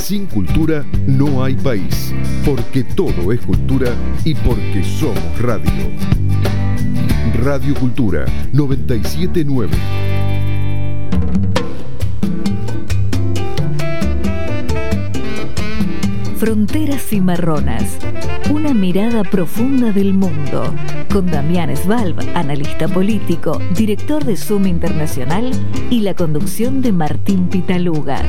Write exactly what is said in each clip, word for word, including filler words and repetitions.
Sin cultura no hay país, porque todo es cultura y porque somos radio. Radio Cultura noventa y siete punto nueve. Fronteras Cimarronas, una mirada profunda del mundo, con Damián Svalb, analista político, director de Zoom Internacional, y la conducción de Martín Pitaluga.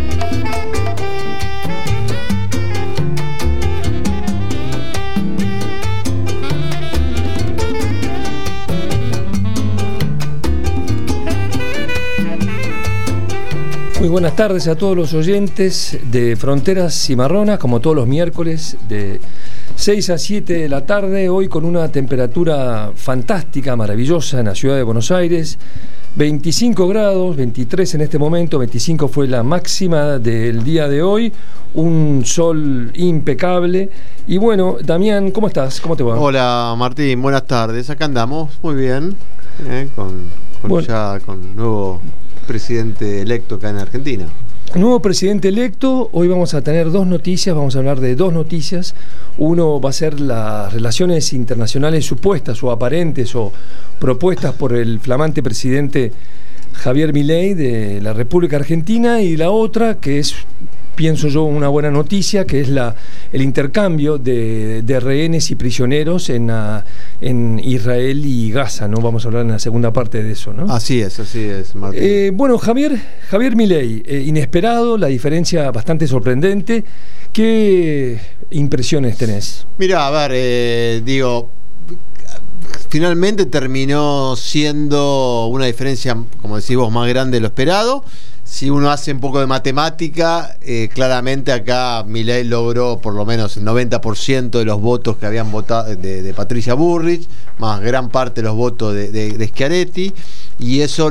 Muy buenas tardes a todos los oyentes de Fronteras Cimarronas, como todos los miércoles de seis a siete de la tarde, hoy con una temperatura fantástica, maravillosa en la ciudad de Buenos Aires, veinticinco grados, veintitrés en este momento, veinticinco fue la máxima del día de hoy, un sol impecable. Y bueno, Damián, ¿cómo estás? ¿Cómo te va? Hola Martín, buenas tardes, acá andamos, muy bien, eh, con, con bueno. ya con nuevo presidente electo acá en Argentina. Nuevo presidente electo, hoy vamos a tener dos noticias, vamos a hablar de dos noticias. Uno va a ser las relaciones internacionales supuestas o aparentes o propuestas por el flamante presidente Javier Milei de la República Argentina, y la otra, que es, pienso yo, una buena noticia, que es la, el intercambio de, de rehenes y prisioneros en, a, en Israel y Gaza, ¿no? Vamos a hablar en la segunda parte de eso, ¿no? Así es, así es, Martín. Eh, bueno, Javier, Javier Milei, eh, inesperado, la diferencia bastante sorprendente. ¿Qué impresiones tenés? Mira, a ver, eh, digo, finalmente terminó siendo una diferencia, como decís vos, más grande de lo esperado. Si uno hace un poco de matemática, eh, claramente acá Milei logró por lo menos el noventa por ciento de los votos que habían votado de, de Patricia Bullrich, más gran parte de los votos de, de, de Schiaretti, y eso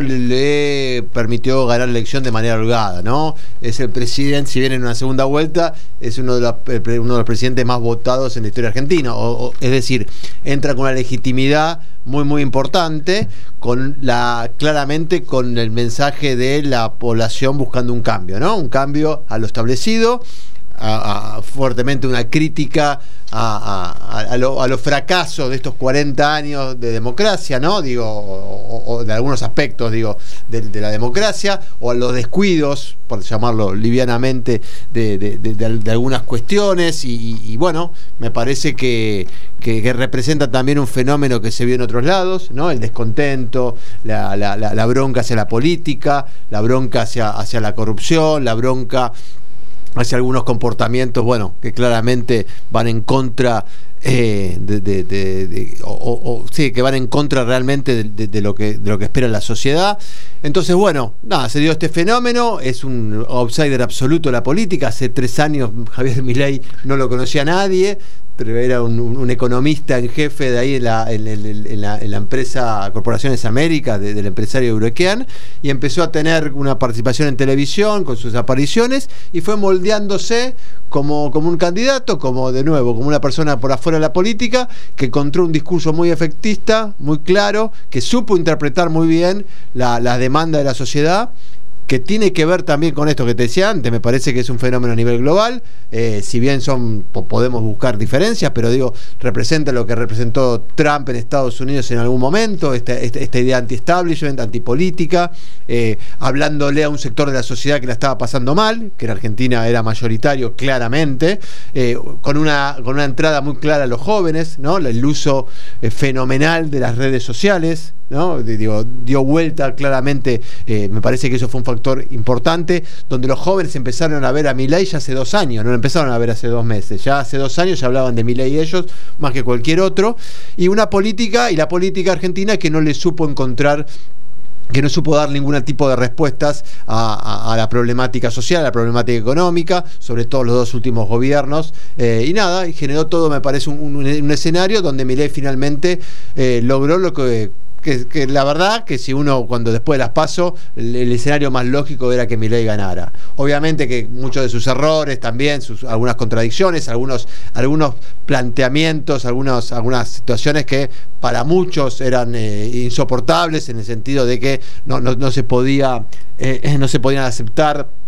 le permitió ganar la elección de manera holgada, ¿no? Es el presidente, si bien en una segunda vuelta, es uno de los, uno de los presidentes más votados en la historia argentina, o, o, es decir, entra con una legitimidad muy muy importante, con la claramente con el mensaje de la población buscando un cambio, ¿no? Un cambio a lo establecido, a, a, fuertemente una crítica a, a, a, lo, a los fracasos de estos cuarenta años de democracia, ¿no? Digo, o, o de algunos aspectos, digo, de, de la democracia, o a los descuidos, por llamarlo livianamente, de, de, de, de, de algunas cuestiones, y, y, y bueno, me parece que, que, que representa también un fenómeno que se vio en otros lados, ¿no? El descontento, la, la, la, la bronca hacia la política, la bronca hacia, hacia la corrupción, la bronca hacia algunos comportamientos, bueno, que claramente van en contra eh, de, de, de, de o, o, sí, que van en contra realmente de, de, de lo que de lo que espera la sociedad. Entonces, bueno, nada, se dio este fenómeno, es un outsider absoluto de la política. Hace tres años Javier Milei no lo conocía a nadie, pero era un, un, un economista en jefe de ahí en la, en, en, en la, en la empresa Corporaciones Américas, de, del empresario Euroquean, y empezó a tener una participación en televisión con sus apariciones, y fue moldeándose como, como un candidato, como de nuevo, como una persona por afuera de la política, que encontró un discurso muy efectista, muy claro, que supo interpretar muy bien la, las demandas de la sociedad, que tiene que ver también con esto que te decía antes. Me parece que es un fenómeno a nivel global, eh, si bien son podemos buscar diferencias, pero digo, representa lo que representó Trump en Estados Unidos en algún momento, esta, esta, esta idea anti-establishment, antipolítica, eh, hablándole a un sector de la sociedad que la estaba pasando mal, que en Argentina era mayoritario claramente, eh, con una con una entrada muy clara a los jóvenes, ¿no? El uso eh, fenomenal de las redes sociales, ¿no? Digo, dio vuelta claramente, eh, me parece que eso fue un factor importante, donde los jóvenes empezaron a ver a Milei ya hace dos años, no lo empezaron a ver hace dos meses, ya hace dos años ya hablaban de Milei ellos, más que cualquier otro, y una política, y la política argentina que no le supo encontrar, que no supo dar ningún tipo de respuestas a, a, a la problemática social, a la problemática económica, sobre todo los dos últimos gobiernos, eh, y nada, y generó todo, me parece, un, un, un escenario donde Milei finalmente eh, logró lo que Que, que la verdad que si uno, cuando después de las PASO, el, el escenario más lógico era que Milei ganara. Obviamente que muchos de sus errores también, sus, algunas contradicciones, algunos, algunos planteamientos, algunos, algunas situaciones que para muchos eran eh, insoportables, en el sentido de que no, no, no se podía, eh, no se podían aceptar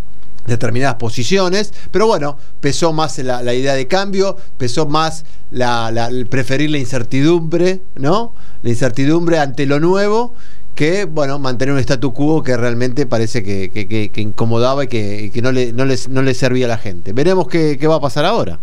determinadas posiciones, pero bueno, pesó más la, la idea de cambio, pesó más la, la, el preferir la incertidumbre, ¿no? La incertidumbre ante lo nuevo, que, bueno, mantener un statu quo que realmente parece que, que, que, que incomodaba y que, que no, le, no, les, no le servía a la gente. Veremos qué, qué va a pasar ahora.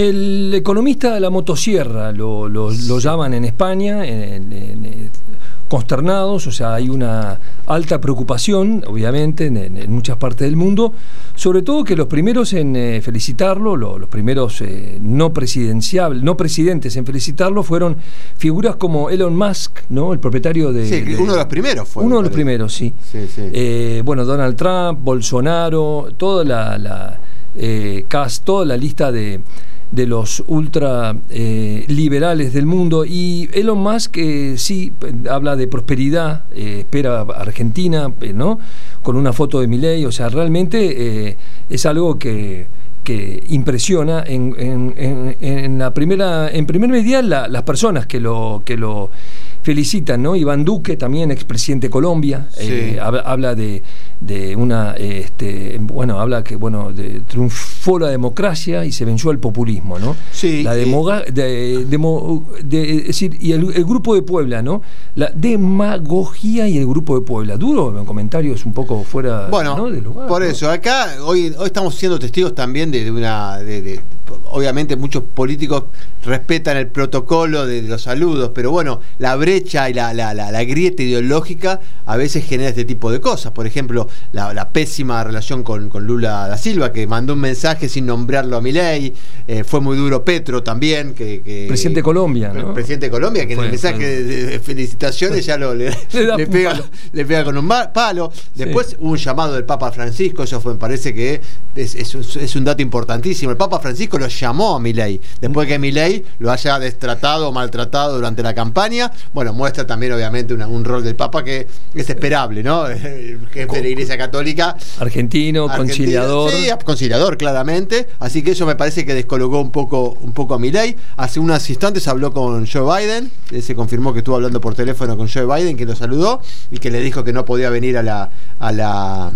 El economista de la motosierra lo, lo, lo llaman en España, en, en, en, consternados, o sea, hay una alta preocupación, obviamente, en, en muchas partes del mundo, sobre todo que los primeros en eh, felicitarlo, lo, los primeros eh, no presidenciables, no presidentes en felicitarlo, fueron figuras como Elon Musk, ¿no? El propietario de... Sí, de uno de los primeros fue. Uno de los primeros, sí. sí, sí. Eh, bueno, Donald Trump, Bolsonaro, toda la, la eh, cast, toda la lista de... de los ultra eh, liberales del mundo, y Elon Musk eh, sí habla de prosperidad, eh, espera a Argentina, eh, ¿no? Con una foto de Milei, o sea, realmente eh, es algo que, que impresiona en, en, en, en la primera, en primer medida la, las personas que lo, que lo felicitan, ¿no? Iván Duque, también expresidente de Colombia, sí. eh, habla de, de una, este, bueno, habla que, bueno, de, triunfó la democracia y se venció el populismo, ¿no? Sí. La demoga, de, demo, de, es decir, y el, el grupo de Puebla, ¿no? La demagogia y el grupo de Puebla. Duro, en comentarios un poco fuera, bueno, ¿no? del lugar. Por ¿no? eso, acá hoy, hoy estamos siendo testigos también de, de una, de, de, obviamente muchos políticos respetan el protocolo de, de los saludos, pero bueno, la brecha y la, la, la, la grieta ideológica a veces genera este tipo de cosas. Por ejemplo, la, la pésima relación con, con Lula da Silva, que mandó un mensaje sin nombrarlo a Milei. Eh, fue muy duro Petro también, que, que presidente de Colombia, ¿no? Presidente de Colombia, que fue, en el mensaje de, de felicitaciones ya lo, le, le, le, pega, le pega con un palo. Después sí. Hubo un llamado del Papa Francisco, eso fue, me parece que es, es, es un dato importantísimo. El Papa Francisco lo llamó a Milei, después de que Milei lo haya destratado o maltratado durante la campaña. Bueno, muestra también obviamente una, un rol del Papa que es esperable, ¿no? El jefe de la Iglesia Católica. Argentino, argentino conciliador. Sí, conciliador, claramente. Así que eso me parece que descolocó un poco, un poco a Milei. Hace unos instantes habló con Joe Biden, se confirmó que estuvo hablando por teléfono con Joe Biden, que lo saludó y que le dijo que no podía venir a la a la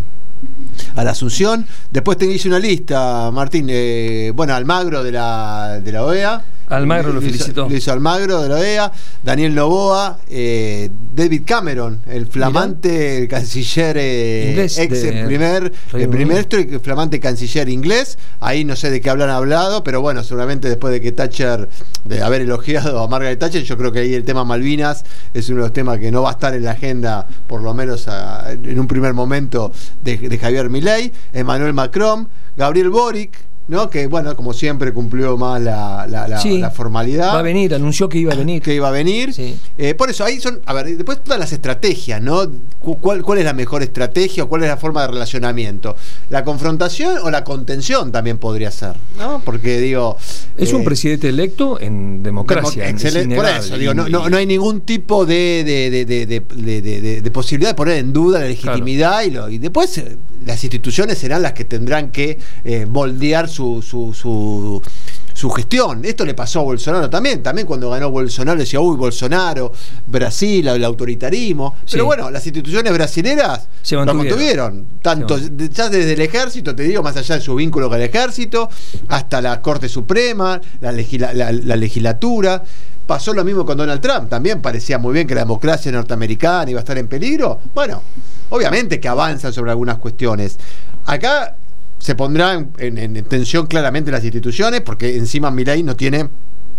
a la Asunción. Después te hice una lista, Martín, eh, bueno, Almagro de la de la O E A. Almagro lo felicitó. Lo hizo Almagro de la O E A, Daniel Noboa, eh, David Cameron, el flamante el canciller eh, inglés ex de el primer el primer el flamante canciller inglés. Ahí no sé de qué hablan hablado, pero bueno, seguramente después de que Thatcher, de haber elogiado a Margaret Thatcher, yo creo que ahí el tema Malvinas es uno de los temas que no va a estar en la agenda, por lo menos a, en un primer momento, de, de Javier Milei. Emmanuel Macron, Gabriel Boric, ¿no? Que bueno, como siempre cumplió más la, la, la, sí, la formalidad. Va a venir, anunció que iba a venir. Que iba a venir. Sí. Eh, por eso, ahí son, a ver, después todas las estrategias, ¿no? ¿Cuál, ¿Cuál es la mejor estrategia o cuál es la forma de relacionamiento? ¿La confrontación o la contención también podría ser? ¿No? Porque digo. Es eh, un presidente electo en democracia. Demo excelente, por eso, digo, no, no, no hay ningún tipo de, de, de, de, de, de, de, de, de posibilidad de poner en duda la legitimidad, claro. y, lo, y después eh, las instituciones serán las que tendrán que eh, moldear su, su, su su gestión. Esto le pasó a Bolsonaro también. También cuando ganó Bolsonaro decía, uy, Bolsonaro, Brasil, el autoritarismo. Sí. Pero bueno, las instituciones brasileras se mantuvieron. lo mantuvieron. Tanto, se mantuvieron. Ya desde el ejército, te digo, más allá de su vínculo con el ejército, hasta la Corte Suprema, la, legisla, la, la legislatura. Pasó lo mismo con Donald Trump. También parecía muy bien que la democracia norteamericana iba a estar en peligro. Bueno, obviamente que avanzan sobre algunas cuestiones. Acá se pondrá en, en, en tensión claramente las instituciones, porque encima Milei no tiene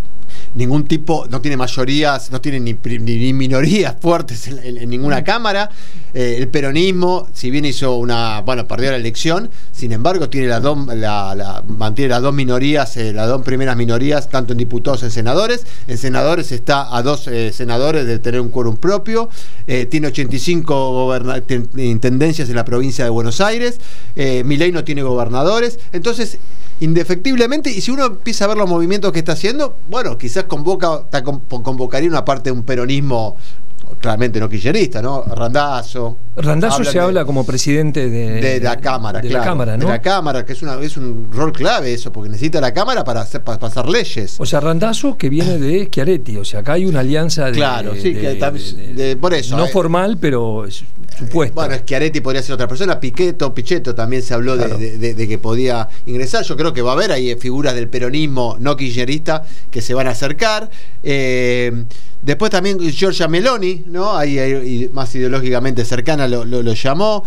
ningún tipo, no tiene mayorías, no tiene ni, ni, ni minorías fuertes en, en, en ninguna cámara. Eh, el peronismo, si bien hizo una, bueno, perdió la elección, sin embargo tiene las dos, la, la, mantiene las dos minorías, eh, las dos primeras minorías, tanto en diputados como en senadores. En senadores está a dos eh, senadores de tener un quórum propio. Eh, tiene ochenta y cinco intendencias en la provincia de Buenos Aires. Eh, Milei no tiene gobernadores. Entonces, indefectiblemente, y si uno empieza a ver los movimientos que está haciendo, bueno, quizás convoca, convocaría una parte de un peronismo claramente no kirchnerista, ¿no? Randazzo, Randazzo se de, habla como presidente de, de la Cámara, de claro. La Cámara, ¿no? De la Cámara, que es, una, es un rol clave eso, porque necesita la Cámara para, hacer, para pasar leyes. O sea, Randazzo que viene de Schiaretti, o sea, acá hay una alianza de... Claro, sí, de, que está, de, de, de, por eso. No eh, formal, pero supuesta. Bueno, Schiaretti podría ser otra persona, Pichetto, Pichetto también se habló claro. de, de, de que podía ingresar. Yo creo que va a haber ahí figuras del peronismo no kirchnerista que se van a acercar. Eh, después también Giorgia Meloni, ¿no? Ahí, ahí más ideológicamente cercana lo, lo, lo llamó.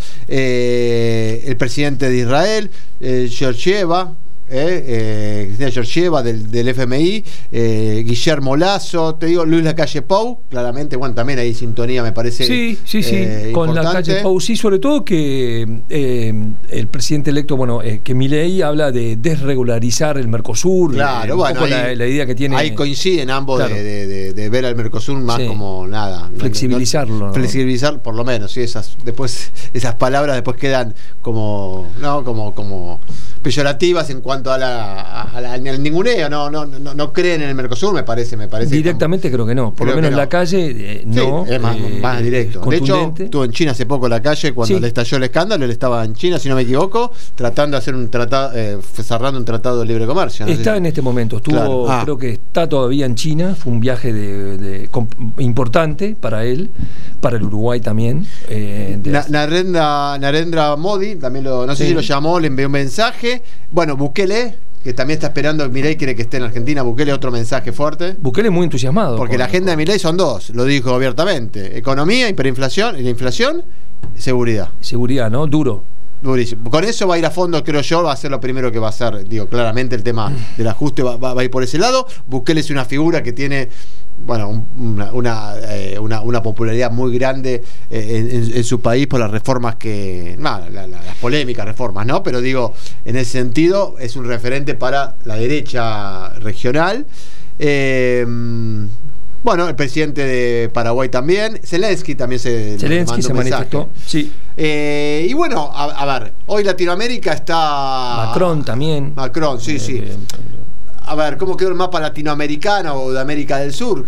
Eh, el presidente de Israel, eh, Georgieva. Eh, eh, Cristina Georgieva del, del F M I, eh, Guillermo Lasso, te digo, Luis Lacalle Pou, claramente, bueno, también hay sintonía, me parece. Sí, sí, sí, eh, con importante. Lacalle Pou, sí, sobre todo que eh, el presidente electo, bueno, eh, que Milei habla de desregularizar el Mercosur, claro, eh, bueno, un poco ahí, la, la idea que tiene. Ahí coinciden ambos claro. de, de, de, de ver al Mercosur más sí. como nada. Flexibilizarlo. No, no, flexibilizar, por lo menos, sí, esas, después, esas palabras después quedan como, no, como, como peyorativas en cuanto a la A la, al ninguneo, no, no, no, no creen en el Mercosur, me parece, me parece. Directamente como, creo que no, por lo menos en no. La Calle eh, no. Sí, es más, eh, más directo. De hecho, estuvo en China hace poco La Calle cuando sí. le estalló el escándalo, él estaba en China, si no me equivoco, tratando de hacer un tratado, eh, cerrando un tratado de libre comercio. ¿no? Está sé. en este momento, estuvo, claro. ah. creo que está todavía en China, fue un viaje de, de, com, importante para él, para el Uruguay también. Eh, de... Na, Narendra, Narendra Modi, también lo, no sé sí. si lo llamó, le envió un mensaje. Bueno, Bukele, que también está esperando, Milei quiere que esté en Argentina, Bukele otro mensaje fuerte. Bukele muy entusiasmado. Porque la agenda con... de Milei son dos, lo dijo abiertamente. Economía, hiperinflación, y la inflación, seguridad. Seguridad, ¿no? Duro. Durísimo. Con eso va a ir a fondo, creo yo, va a ser lo primero que va a hacer. Digo, claramente el tema del ajuste va, va, va a ir por ese lado. Bukele es una figura que tiene, bueno, una, una, eh, una, una popularidad muy grande eh, en, en su país por las reformas que, no, la, la, las polémicas reformas, ¿no? Pero digo, en ese sentido es un referente para la derecha regional. Eh, Bueno, el presidente de Paraguay también, Zelensky también se, Zelensky se manifestó, sí. Eh, y bueno, a, a ver, hoy Latinoamérica está... Macron también. Macron, sí, eh, sí. Eh, a ver, ¿cómo quedó el mapa latinoamericano o de América del Sur?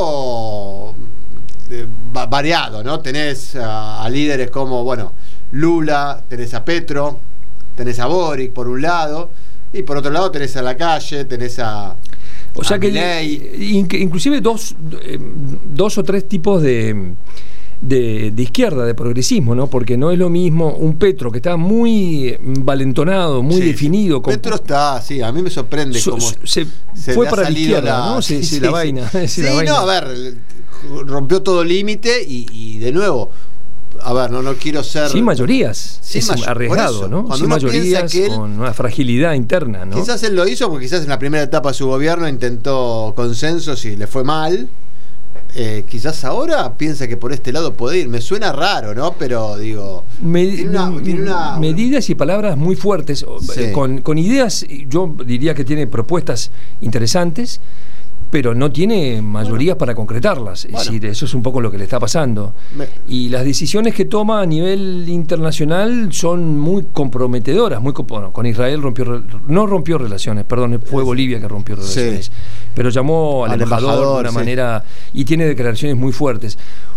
Quedó eh, variado, ¿no? Tenés a, a líderes como, bueno, Lula, tenés a Petro, tenés a Boric por un lado, y por otro lado tenés a Lacalle, tenés a... O sea que inclusive dos, dos o tres tipos de, de, de izquierda, de progresismo, ¿no? Porque no es lo mismo un Petro que está muy valentonado, muy sí, definido. Con, Petro está, sí, a mí me sorprende so, cómo se, se fue para la izquierda, la, ¿no? Sí, sí, sí, la vaina. Sí, sí la no, vaina. A ver, rompió todo límite y, y de nuevo... A ver, no, no quiero ser... Sin mayorías, sin es may arriesgado, ¿no? Cuando sin mayorías, él, con una fragilidad interna, ¿no? Quizás él lo hizo porque quizás en la primera etapa de su gobierno intentó consensos y le fue mal. Eh, quizás ahora piensa que por este lado puede ir. Me suena raro, ¿no? Pero digo... Me, tiene una, tiene una, medidas y palabras muy fuertes, sí. con, con ideas, yo diría que tiene propuestas interesantes, pero no tiene mayorías bueno, para concretarlas. Es bueno. decir, eso es un poco lo que le está pasando. Me... Y las decisiones que toma a nivel internacional son muy comprometedoras. Muy, bueno, con Israel rompió, no rompió relaciones, perdón, fue Bolivia que rompió relaciones. Sí. Pero llamó al, al embajador, embajador de una sí. manera, y tiene declaraciones muy fuertes.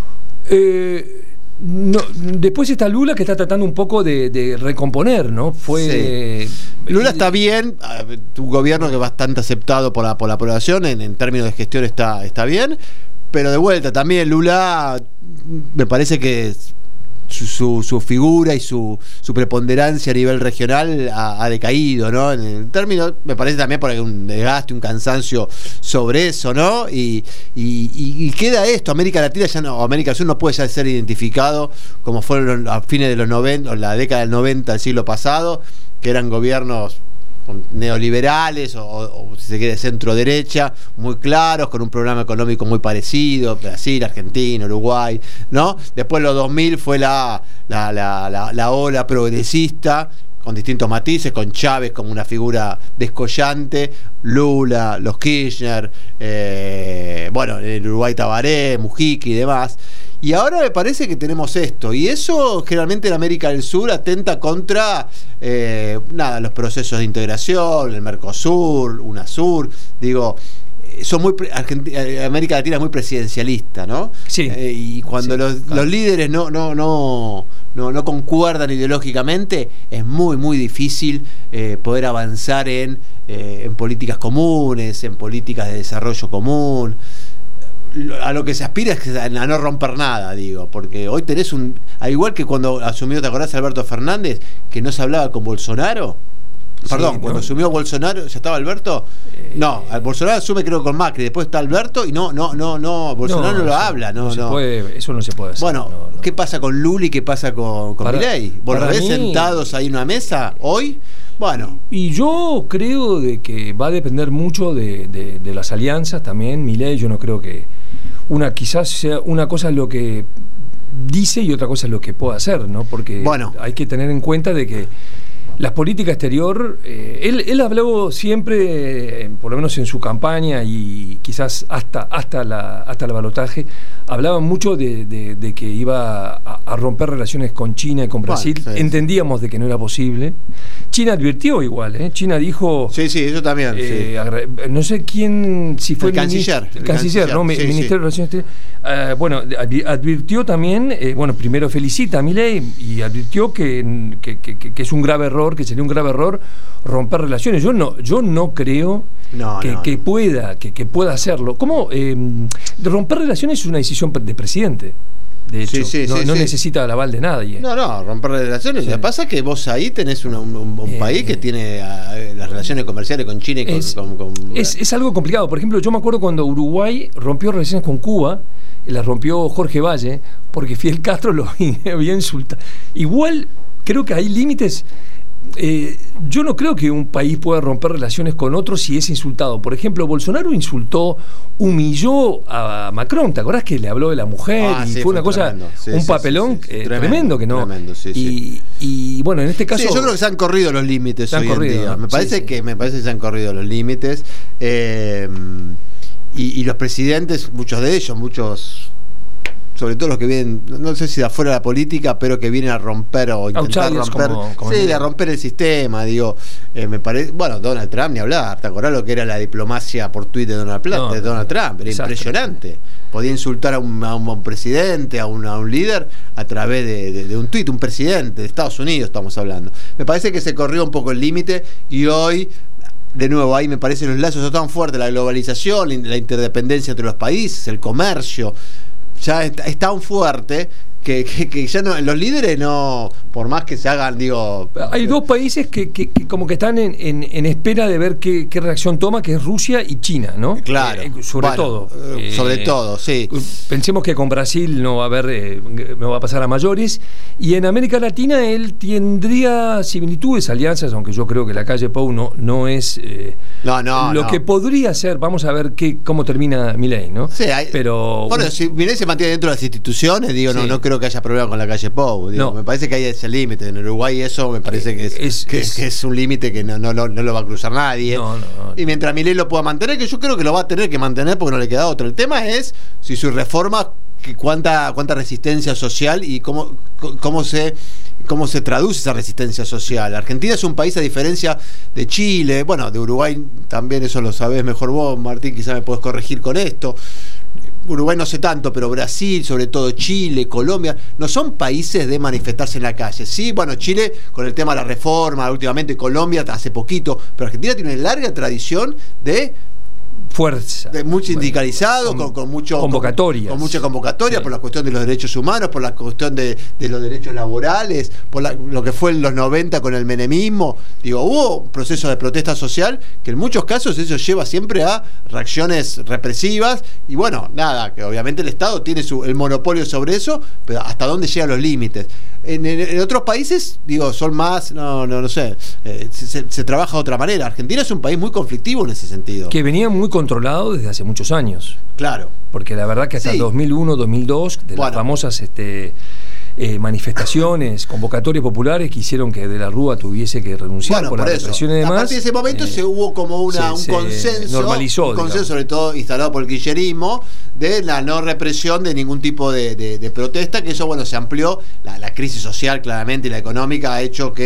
Eh, No, después está Lula que está tratando un poco de, de recomponer, ¿no? Fue sí. Lula está bien, un gobierno que es bastante aceptado por la, por la población, en, en términos de gestión está, está bien, pero de vuelta también Lula me parece que su, su, su figura y su, su preponderancia a nivel regional ha, ha decaído, ¿no? En el término, me parece también por un desgaste, un cansancio sobre eso, ¿no? Y, y, y queda esto, América Latina ya no, América del Sur no puede ya ser identificado como fueron a fines de los noventa, o la década del noventa del siglo pasado, que eran gobiernos neoliberales o, o si se quiere centro derecha, muy claros, con un programa económico muy parecido, Brasil, Argentina, Uruguay, ¿no? Después los dos mil fue la, la, la, la, la ola progresista con distintos matices, con Chávez como una figura descollante, Lula, los Kirchner, eh, bueno, el Uruguay Tabaré, Mujica y demás. Y ahora me parece que tenemos esto, y eso generalmente en América del Sur atenta contra eh, nada, los procesos de integración, el Mercosur, UNASUR, digo, son muy Argentina, América Latina es muy presidencialista, ¿no? Sí. Eh, y cuando sí, los, claro. los líderes no, no, no, no, no concuerdan ideológicamente, es muy, muy difícil eh, poder avanzar en, eh, en políticas comunes, en políticas de desarrollo común. A lo que se aspira es a no romper nada, digo, porque hoy tenés un... Al igual que cuando asumió, ¿te acordás, Alberto Fernández, que no se hablaba con Bolsonaro? Perdón, sí, cuando ¿no? asumió Bolsonaro, ¿ya estaba Alberto? Eh, no, al Bolsonaro asume creo con Macri, después está Alberto y no, no, no, no, Bolsonaro no, no lo eso, habla, no, no. no. Puede, eso no se puede hacer. Bueno, no, no. ¿qué pasa con Lula y qué pasa con, con Milei? ¿Vos los ves mí, sentados ahí en una mesa hoy? Bueno. Y yo creo de que va a depender mucho de, de, de las alianzas también. Milei, yo no creo que una quizás sea una cosa es lo que dice y otra cosa es lo que puede hacer, ¿no? Porque bueno. hay que tener en cuenta de que la política exterior, eh, él, él habló siempre, eh, por lo menos en su campaña y quizás hasta hasta la hasta el balotaje, hablaba mucho de, de, de que iba a, a romper relaciones con China y con Brasil. Bueno, sí. Entendíamos de que no era posible. China advirtió igual, ¿eh? China dijo... Sí, sí, eso también. Eh, sí. No sé quién, si fue el, el canciller. El, el canciller, canciller, ¿no? Sí, Ministerio sí. de Relaciones Exteriores. Uh, bueno, advirtió también, eh, bueno, primero felicita a Milei y advirtió que, que, que, que es un grave error, que sería un grave error romper relaciones. Yo no, yo no creo no, que, no, que no. pueda, que, que pueda hacerlo. ¿Cómo? Eh, romper relaciones es una decisión de presidente. De hecho, sí, sí, no, sí, no sí. necesita el aval de nadie. No, no, romper relaciones. Sí. Lo que pasa es que vos ahí tenés una, un, un eh, país que tiene uh, las relaciones comerciales con China y con... Es, con, con, es, es algo complicado. Por ejemplo, yo me acuerdo cuando Uruguay rompió relaciones con Cuba, las rompió Jorge Valle, porque Fidel Castro lo había insultado. Igual, creo que hay límites... Eh, yo no creo que un país pueda romper relaciones con otro si es insultado. Por ejemplo, Bolsonaro insultó, humilló a Macron. ¿Te acordás que le habló de la mujer? Ah, y sí, fue una fue cosa, sí, un sí, papelón sí, sí, sí. Eh, Tremendo, tremendo que no. Tremendo, sí, y, sí. y bueno, en este caso. Sí, yo creo que se han corrido los límites hoy corrido, en día. ¿no? Me parece sí, sí. que me parece que se han corrido los límites. Eh, y, y los presidentes, muchos de ellos, muchos. Sobre todo los que vienen, no sé si de afuera de la política, pero que vienen a romper o intentar romper, como, como sí, a romper el sistema, digo, eh, me parece, bueno, Donald Trump ni hablar, ¿te acordás lo que era la diplomacia por tuit de Donald, no, de Donald Trump? Era impresionante. Podía insultar a un, a un presidente, a un, a un líder, a través de, de, de un tuit, un presidente de Estados Unidos estamos hablando. Me parece que se corrió un poco el límite y hoy... De nuevo, ahí me parecen los lazos son tan fuertes, la globalización, la interdependencia entre los países, el comercio, ya es, es tan fuerte que, que, que ya no, los líderes no, por más que se hagan, digo... Hay dos países que, que, que como que están en, en, en espera de ver qué, qué reacción toma, que es Rusia y China, ¿no? Claro. Eh, sobre bueno, todo. Eh, sobre todo, sí. Pensemos que con Brasil no va a haber, eh, no va a pasar a mayores, y en América Latina él tendría similitudes, alianzas, aunque yo creo que la calle Pou no, no es eh, no, no, lo no. que podría ser. Vamos a ver qué, cómo termina Milei, ¿no? Sí, hay, pero bueno, si Milei se mantiene dentro de las instituciones, digo, sí. no, no creo que haya problema con la calle Pou. Digo, no. Me parece que hay ese límite. En Uruguay eso me parece que es, es, que, es, que es un límite que no, no, no, no lo va a cruzar nadie. No, no, no. Y mientras Milei lo pueda mantener, que yo creo que lo va a tener que mantener porque no le queda otro. El tema es si su reforma, que cuánta, cuánta resistencia social y cómo, cómo se... cómo se traduce esa resistencia social. Argentina es un país, a diferencia de Chile, bueno, de Uruguay también, eso lo sabés mejor vos, Martín, quizás me podés corregir con esto. Uruguay no sé tanto, pero Brasil, sobre todo Chile, Colombia, no son países de manifestarse en la calle. Sí, bueno, Chile con el tema de la reforma, últimamente Colombia hace poquito, pero Argentina tiene una larga tradición de fuerza. De muy sindicalizado, bueno, con, con mucho convocatorias. Con, con mucha convocatoria, sí. Por la cuestión de los derechos humanos, por la cuestión de, de los derechos laborales, por la, lo que fue en los noventa con el menemismo. Digo, hubo un proceso de protesta social que en muchos casos eso lleva siempre a reacciones represivas. Y bueno, nada, que obviamente el Estado tiene su, el monopolio sobre eso, pero hasta dónde llegan los límites. En, en, en otros países, digo, son más, no, no, no sé, eh, se, se trabaja de otra manera. Argentina es un país muy conflictivo en ese sentido. Que venía muy controlado desde hace muchos años. Claro. Porque la verdad que hasta sí. el dos mil uno, dos mil dos, de bueno. las famosas este, eh, manifestaciones, convocatorias populares que hicieron que De la Rúa tuviese que renunciar bueno, por, por la represión y demás. A partir de ese momento eh, se hubo como una, se, un consenso, normalizó, un consenso sobre todo instalado por el kirchnerismo, de la no represión de ningún tipo de, de, de protesta, que eso bueno se amplió, la, la crisis social claramente y la económica ha hecho que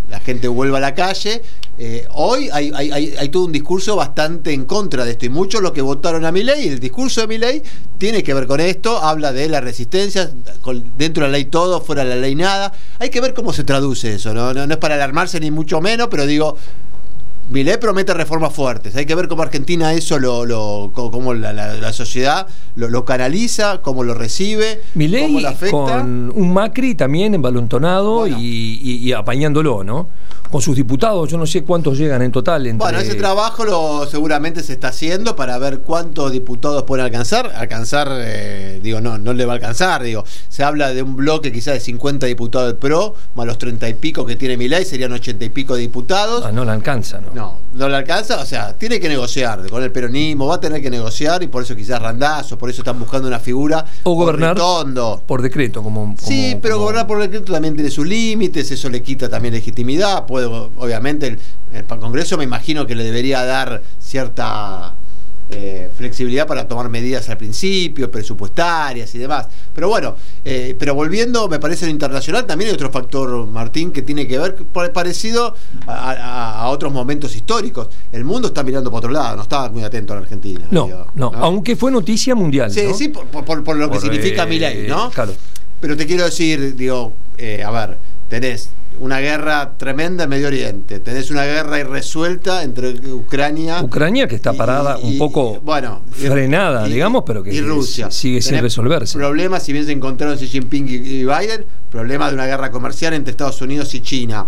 la gente vuelva a la calle. Eh, hoy hay, hay, hay, hay todo un discurso bastante en contra de esto, y muchos los que votaron a Milei, el discurso de Milei tiene que ver con esto, habla de la resistencia, con, dentro de la ley todo, fuera de la ley nada. Hay que ver cómo se traduce eso, no, no, no es para alarmarse ni mucho menos, pero digo, Milei promete reformas fuertes. Hay que ver cómo Argentina eso lo, lo cómo la, la, la sociedad lo, lo canaliza, cómo lo recibe, Milei cómo lo afecta. Con un Macri también envalontonado, bueno, y, y, y apañándolo, ¿no? Con sus diputados, yo no sé cuántos llegan en total. Entre... Bueno, ese trabajo lo seguramente se está haciendo para ver cuántos diputados pueden alcanzar. Alcanzar, eh, digo, no, no le va a alcanzar. Digo, se habla de un bloque quizás de cincuenta diputados del P R O, más los treinta y pico que tiene Milei, serían ochenta y pico de diputados. Ah, no le alcanza, ¿no? No, no le alcanza, o sea, tiene que negociar con el peronismo, va a tener que negociar, y por eso quizás Randazzo, por eso están buscando una figura. O gobernar Ritondo. Por decreto, como, como Sí, pero como... gobernar por decreto también tiene sus límites, eso le quita también legitimidad. Puede, obviamente, el, el Congreso me imagino que le debería dar cierta eh, flexibilidad para tomar medidas al principio, presupuestarias y demás. Pero bueno, eh, pero volviendo, me parece, lo internacional, también hay otro factor, Martín, que tiene que ver, parecido a, a, a otros momentos históricos. El mundo está mirando para otro lado, no está muy atento a la Argentina. No, digo, no, ¿no? Aunque fue noticia mundial. Sí, ¿no? sí, por, por, por lo por, que significa eh, Milei, ¿no? Claro. Pero te quiero decir, digo, eh, a ver, tenés una guerra tremenda en Medio Oriente, tenés una guerra irresuelta entre Ucrania Ucrania que está parada y, y, un poco bueno, frenada, y, digamos, pero que y Rusia. sigue tenés sin resolverse. Problemas, si bien se encontraron Xi Jinping y, y Biden, problemas de una guerra comercial entre Estados Unidos y China.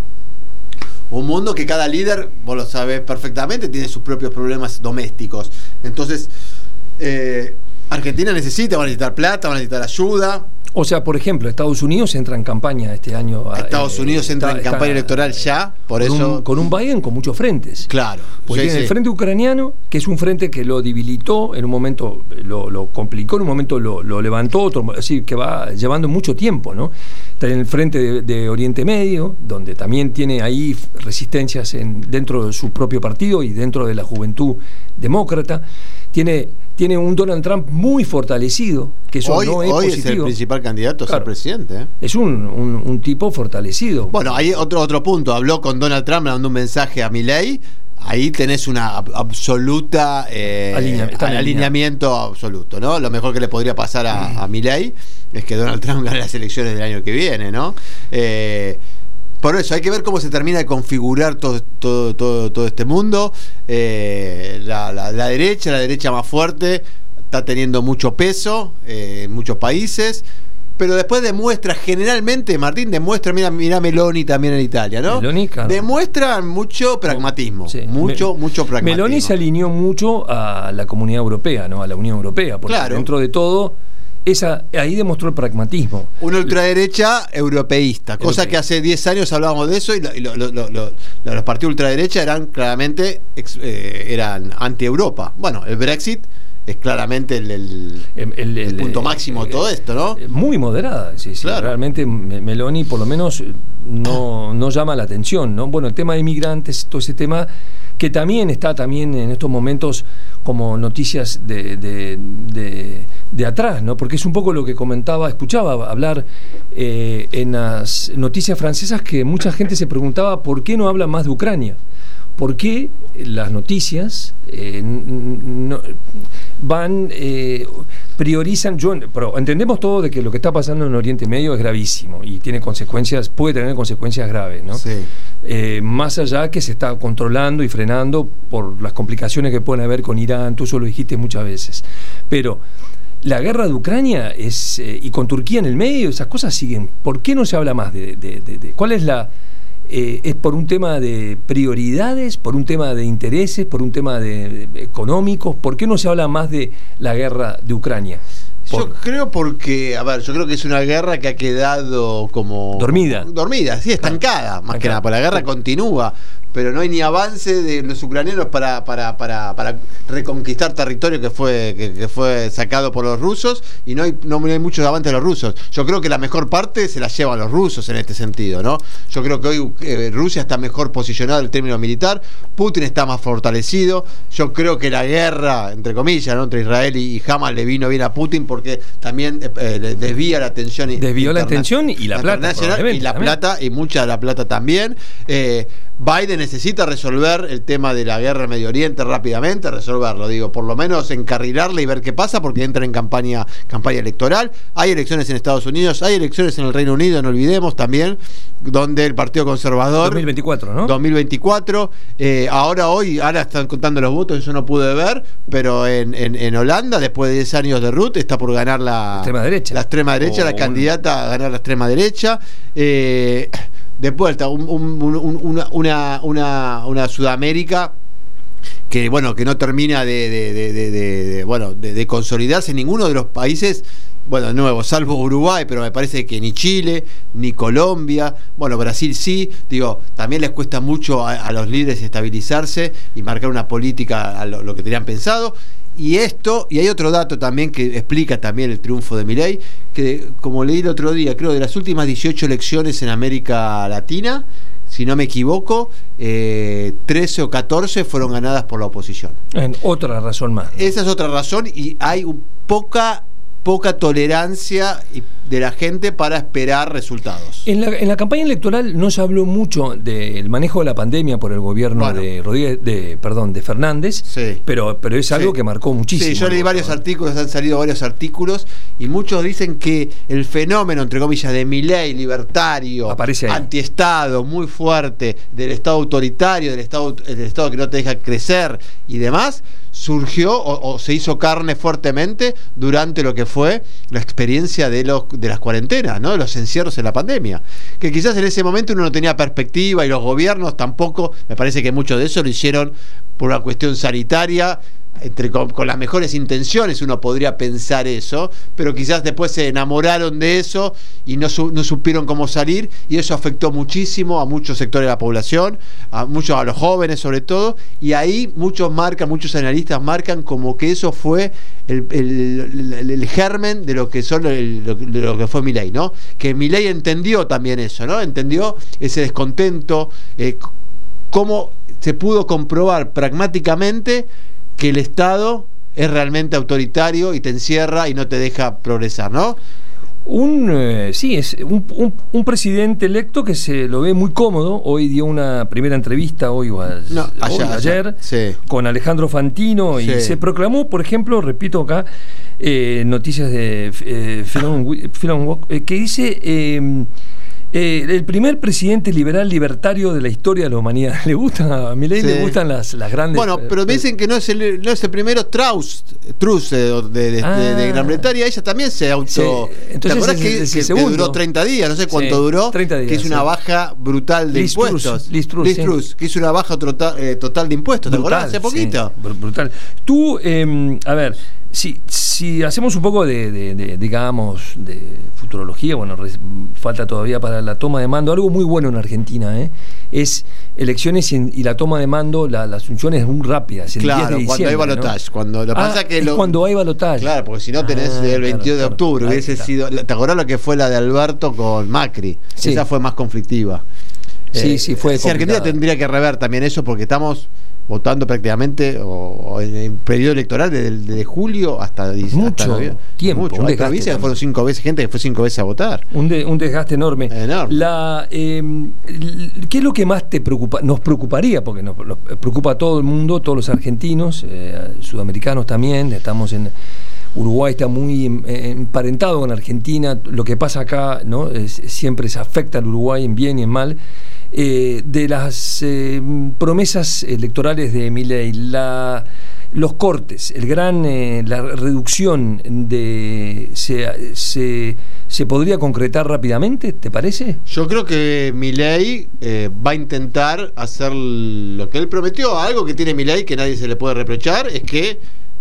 Un mundo que cada líder, vos lo sabés perfectamente, tiene sus propios problemas domésticos. Entonces, eh, Argentina necesita, va a necesitar plata, va a necesitar ayuda. O sea, por ejemplo, Estados Unidos entra en campaña este año. Estados eh, Unidos entra está, en campaña está, electoral ya, por con eso. Un, con un Biden con muchos frentes. Claro. Porque sí, tiene sí. el frente ucraniano, que es un frente que lo debilitó en un momento, lo, lo complicó, en un momento lo, lo levantó, otro, es decir, que va llevando mucho tiempo, ¿no? Está en el frente de, de Oriente Medio, donde también tiene ahí resistencias en, dentro de su propio partido y dentro de la juventud demócrata. Tiene, tiene un Donald Trump muy fortalecido, que eso hoy, no es hoy positivo. Es el principal candidato a claro, ser presidente. ¿eh? Es un, un, un tipo fortalecido. Bueno, hay otro, otro punto. Habló con Donald Trump, le mandó un mensaje a Milei. Ahí tenés una absoluta eh, Alinea, alineamiento absoluto, ¿no? Lo mejor que le podría pasar a, mm. a Milei es que Donald Trump gane las elecciones del año que viene, ¿no? Eh, Por eso hay que ver cómo se termina de configurar todo, todo, todo, todo este mundo. Eh, la, la, la derecha, la derecha más fuerte, está teniendo mucho peso eh, en muchos países, pero después demuestra, generalmente, Martín, demuestra, mira, mira Meloni también en Italia, ¿no? Meloni, claro. Demuestra mucho pragmatismo, sí. mucho, Me, mucho pragmatismo. Meloni se alineó mucho a la Comunidad Europea, ¿no? A la Unión Europea, porque claro. dentro de todo... Esa, ahí demostró el pragmatismo. Una ultraderecha europeísta, cosa Europeo. Que hace diez años hablábamos de eso y, lo, y lo, lo, lo, lo, los partidos ultraderecha eran claramente ex, eh, eran anti-Europa. Bueno, el Brexit es claramente el, el, el, el, el punto el, máximo el, de todo esto, ¿no? Muy moderada, sí, sí. Claro. Realmente Meloni por lo menos no, no llama la atención, ¿no? Bueno, el tema de inmigrantes, todo ese tema que también está también en estos momentos como noticias de, de, de, de atrás, ¿no? Porque es un poco lo que comentaba, escuchaba hablar eh, en las noticias francesas, que mucha gente se preguntaba por qué no habla más de Ucrania. ¿Por qué las noticias eh, no, van, eh, priorizan? Yo, pero entendemos todo de que lo que está pasando en Oriente Medio es gravísimo y tiene consecuencias, puede tener consecuencias graves, ¿no? Sí. Eh, más allá que se está controlando y frenando por las complicaciones que pueden haber con Irán, tú eso lo dijiste muchas veces. Pero la guerra de Ucrania es eh, y con Turquía en el medio, esas cosas siguen. ¿Por qué no se habla más de, de, de, de cuál es la... Eh, ¿Es por un tema de prioridades, por un tema de intereses, por un tema de, de económicos? ¿Por qué no se habla más de la guerra de Ucrania? Por... Yo creo porque, a ver, yo creo que es una guerra que ha quedado como... Dormida. Dormida, sí, estancada, más estancada. que nada, porque la guerra continúa. pero no hay ni avance de los ucranianos para, para, para, para reconquistar territorio que fue, que, que fue sacado por los rusos, y no hay, no hay muchos avances de los rusos. Yo creo que la mejor parte se la llevan los rusos en este sentido, ¿no? Yo creo que hoy eh, Rusia está mejor posicionada en términos militar, Putin está más fortalecido. Yo creo que la guerra, entre comillas, ¿no?, entre Israel y, y Hamas le vino bien a Putin, porque también eh, le desvía la atención. Desvió la atención y la plata. Y la plata, y mucha de la plata también. Eh, Biden necesita resolver el tema de la guerra en Medio Oriente rápidamente, resolverlo, digo, por lo menos encarrilarle y ver qué pasa, porque entra en campaña, campaña electoral. Hay elecciones en Estados Unidos, hay elecciones en el Reino Unido, no olvidemos también, donde el Partido Conservador... dos mil veinticuatro, ¿no? dos mil veinticuatro. Eh, ahora hoy, ahora están contando los votos, yo no pude ver, pero en, en, en Holanda, después de diez años de Ruth, está por ganar la extrema derecha. La extrema derecha, oh, la candidata a ganar la extrema derecha. Eh... De vuelta, un, un, un, una, una, una, una Sudamérica que bueno, que no termina de, de, de, de, de, de bueno, de, de consolidarse en ninguno de los países, bueno, de nuevo, salvo Uruguay, pero me parece que ni Chile, ni Colombia, bueno, Brasil sí, digo, también les cuesta mucho a, a los líderes estabilizarse y marcar una política a lo, lo que tenían pensado. Y esto, y hay otro dato también que explica también el triunfo de Milei, que como leí el otro día, creo de las últimas dieciocho elecciones en América Latina, si no me equivoco, eh, trece o catorce fueron ganadas por la oposición. En otra razón más. Esa es otra razón, y hay un poca poca tolerancia de la gente para esperar resultados. En la, en la campaña electoral no se habló mucho del manejo de la pandemia por el gobierno bueno. de Rodríguez, de, perdón, de Fernández, sí. pero, pero es algo sí. que marcó muchísimo. Sí, yo leí varios artículos, han salido varios artículos, y muchos dicen que el fenómeno, entre comillas, de Milei, libertario, antiestado, muy fuerte, del Estado autoritario, del Estado, del Estado que no te deja crecer y demás, surgió o, o se hizo carne fuertemente durante lo que fue la experiencia de los de las cuarentenas, ¿no?, de los encierros en la pandemia, que quizás en ese momento uno no tenía perspectiva, y los gobiernos tampoco. Me parece que mucho de eso lo hicieron por una cuestión sanitaria, entre, con, con las mejores intenciones uno podría pensar eso, pero quizás después se enamoraron de eso y no, su, no supieron cómo salir, y eso afectó muchísimo a muchos sectores de la población, a muchos, a los jóvenes sobre todo, y ahí muchos marcan, muchos analistas marcan como que eso fue el, el, el, el germen de lo que son el, de lo que fue Milei, ¿no? Que Milei entendió también eso, ¿no? Entendió ese descontento, eh, cómo se pudo comprobar pragmáticamente que el Estado es realmente autoritario y te encierra y no te deja progresar, ¿no? Un eh, sí, es un, un, un presidente electo que se lo ve muy cómodo. Hoy dio una primera entrevista, hoy o a, no, hoy, allá, ayer, allá. Sí. con Alejandro Fantino, sí. y se proclamó, por ejemplo, repito acá, eh, noticias de eh, Filon, Filon, eh, que dice... Eh, Eh, el primer presidente liberal libertario de la historia de la humanidad. ¿Le gusta a Milei? Sí. ¿Le gustan las, las grandes? Bueno, pero me dicen que no es el, no es el primero. Truss, Truss de, de, de, ah. de, de Gran Bretaña, ella también se auto... Sí. Entonces, ¿te acordás que, es, es que, que duró treinta días? No sé cuánto sí. duró. treinta días, que es una sí. baja brutal de Liz impuestos. Truss, Liz Truss, Liz sí. Truss, que es una baja total, eh, total de impuestos. ¿Te acordás hace poquito? Sí. Brutal. Tú, eh, a ver... Si, si hacemos un poco de, de, de, digamos, de futurología, bueno, res, falta todavía para la toma de mando, algo muy bueno en Argentina, ¿eh? Es elecciones y, y la toma de mando, la, la asunción es muy rápida. Es el claro, diez de cuando hay balotaje. ¿no? Cuando, lo ah, pasa que es lo, cuando hay balotaje. Claro, porque si no tenés ah, el veintidós claro, de octubre, claro, hubiese sido. ¿Te acordás lo que fue la de Alberto con Macri? Sí. Esa fue más conflictiva. Sí, eh, sí, fue. Si Argentina tendría que rever también eso, porque estamos votando prácticamente o, o en el periodo electoral desde de, de julio hasta mucho hasta tiempo, mucho. Un Hay provincias que fueron cinco veces, gente que fue cinco veces a votar. Un, de, un desgaste enorme. enorme. La, eh, ¿Qué es lo que más te preocupa? Nos preocuparía, porque nos, nos preocupa a todo el mundo, todos los argentinos, eh, sudamericanos también. Estamos en Uruguay, está muy emparentado con Argentina. Lo que pasa acá, ¿no? Es, siempre se afecta al Uruguay en bien y en mal. Eh, de las eh, promesas electorales de Milei, la, los cortes, el gran, eh, la reducción de se, se, se podría concretar rápidamente, ¿te parece? Yo creo que Milei eh, va a intentar hacer lo que él prometió. Algo que tiene Milei que nadie se le puede reprochar es que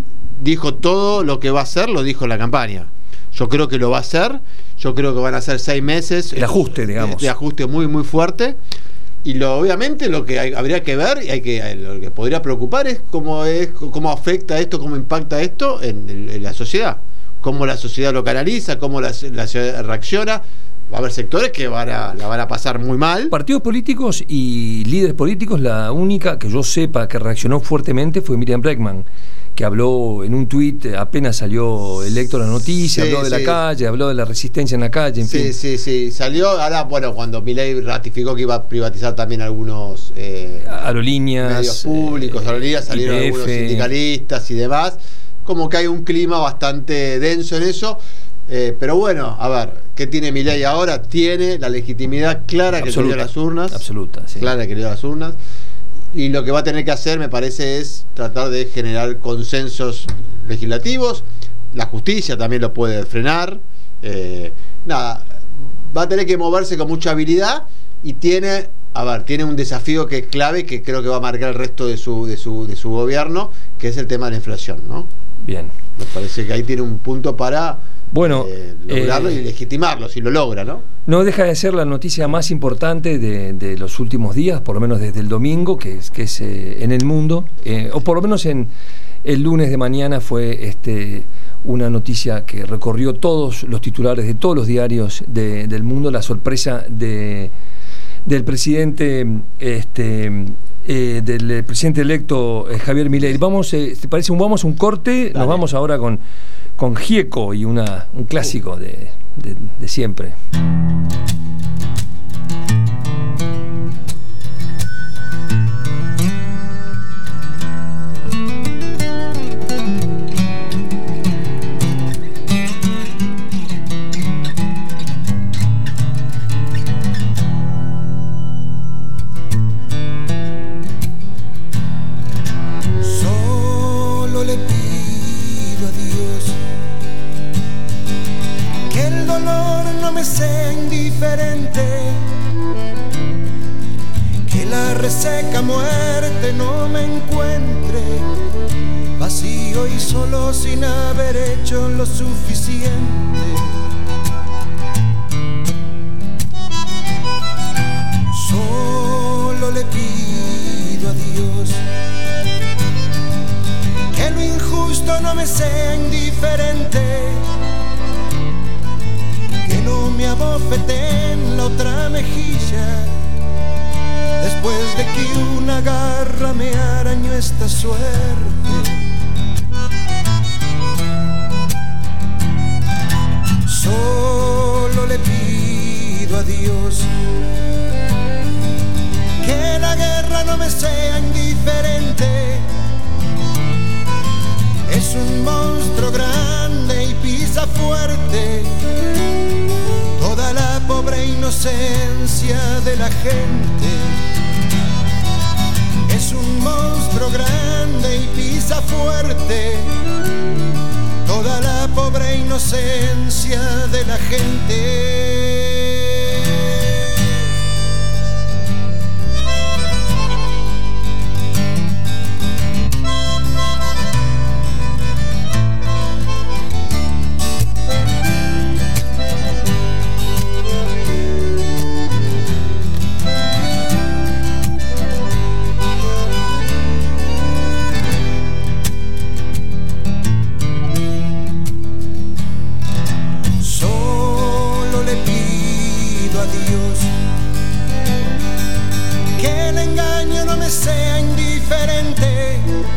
dijo todo lo que va a hacer, lo dijo en la campaña. Yo creo que lo va a hacer. Yo creo que van a ser seis meses. El ajuste, digamos. De, de ajuste muy, muy fuerte. Y lo, obviamente lo que hay, habría que ver y hay que, lo que podría preocupar es cómo, es cómo afecta esto, cómo impacta esto en, en, en la sociedad. Cómo la sociedad lo canaliza, cómo la, la sociedad reacciona. Va a haber sectores que van a, la van a pasar muy mal. Partidos políticos y líderes políticos, la única que yo sepa que reaccionó fuertemente fue Miriam Bregman, que habló en un tuit, apenas salió electo la noticia, sí, habló de sí. la calle, habló de la resistencia en la calle, en sí, fin. Sí, sí, sí, salió, ahora, bueno, cuando Milei ratificó que iba a privatizar también algunos eh, aerolíneas, medios públicos, aerolíneas, salieron I P F, algunos sindicalistas y demás, como que hay un clima bastante denso en eso. Eh, pero bueno, a ver, ¿qué tiene Milei ahora? Tiene la legitimidad clara que le dio las urnas. Absoluta, sí. Clara que le dio las urnas. Y lo que va a tener que hacer, me parece, es tratar de generar consensos legislativos. La justicia también lo puede frenar. Eh, nada, va a tener que moverse con mucha habilidad y tiene, a ver, tiene un desafío que es clave, que creo que va a marcar el resto de su, de su, de su gobierno, que es el tema de la inflación, ¿no? Bien. Me parece que ahí tiene un punto para... Bueno, eh, lograrlo eh, y legitimarlo, si lo logra, ¿no? No deja de ser la noticia más importante de, de los últimos días, por lo menos desde el domingo, que es, que es eh, en el mundo, eh, o por lo menos en el lunes de mañana fue este, una noticia que recorrió todos los titulares de todos los diarios de, del mundo, la sorpresa de, del presidente este, eh, del presidente electo eh, Javier Milei. Vamos, eh, ¿te parece? Un, vamos a un corte, Dale. Nos vamos ahora con... con Gieco y una, un clásico de, de, de siempre. Solo le pido a Dios que el dolor no me sea indiferente, que la reseca muerte no me encuentre vacío y solo sin haber hecho lo suficiente. Solo le pido a Dios que lo injusto no me sea indiferente, que no me abofete en la otra mejilla después de que una garra me arañó esta suerte. Solo le pido a Dios que la guerra no me sea indiferente. Es un monstruo grande y pisa fuerte toda la pobre inocencia de la gente. Es un monstruo grande y pisa fuerte toda la pobre inocencia de la gente. Sea indiferente.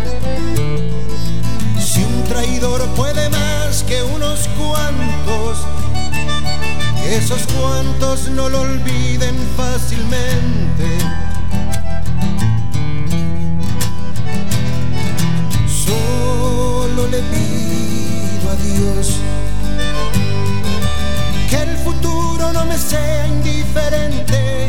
Si un traidor puede más que unos cuantos, que esos cuantos no lo olviden fácilmente. Solo le pido a Dios que el futuro no me sea indiferente.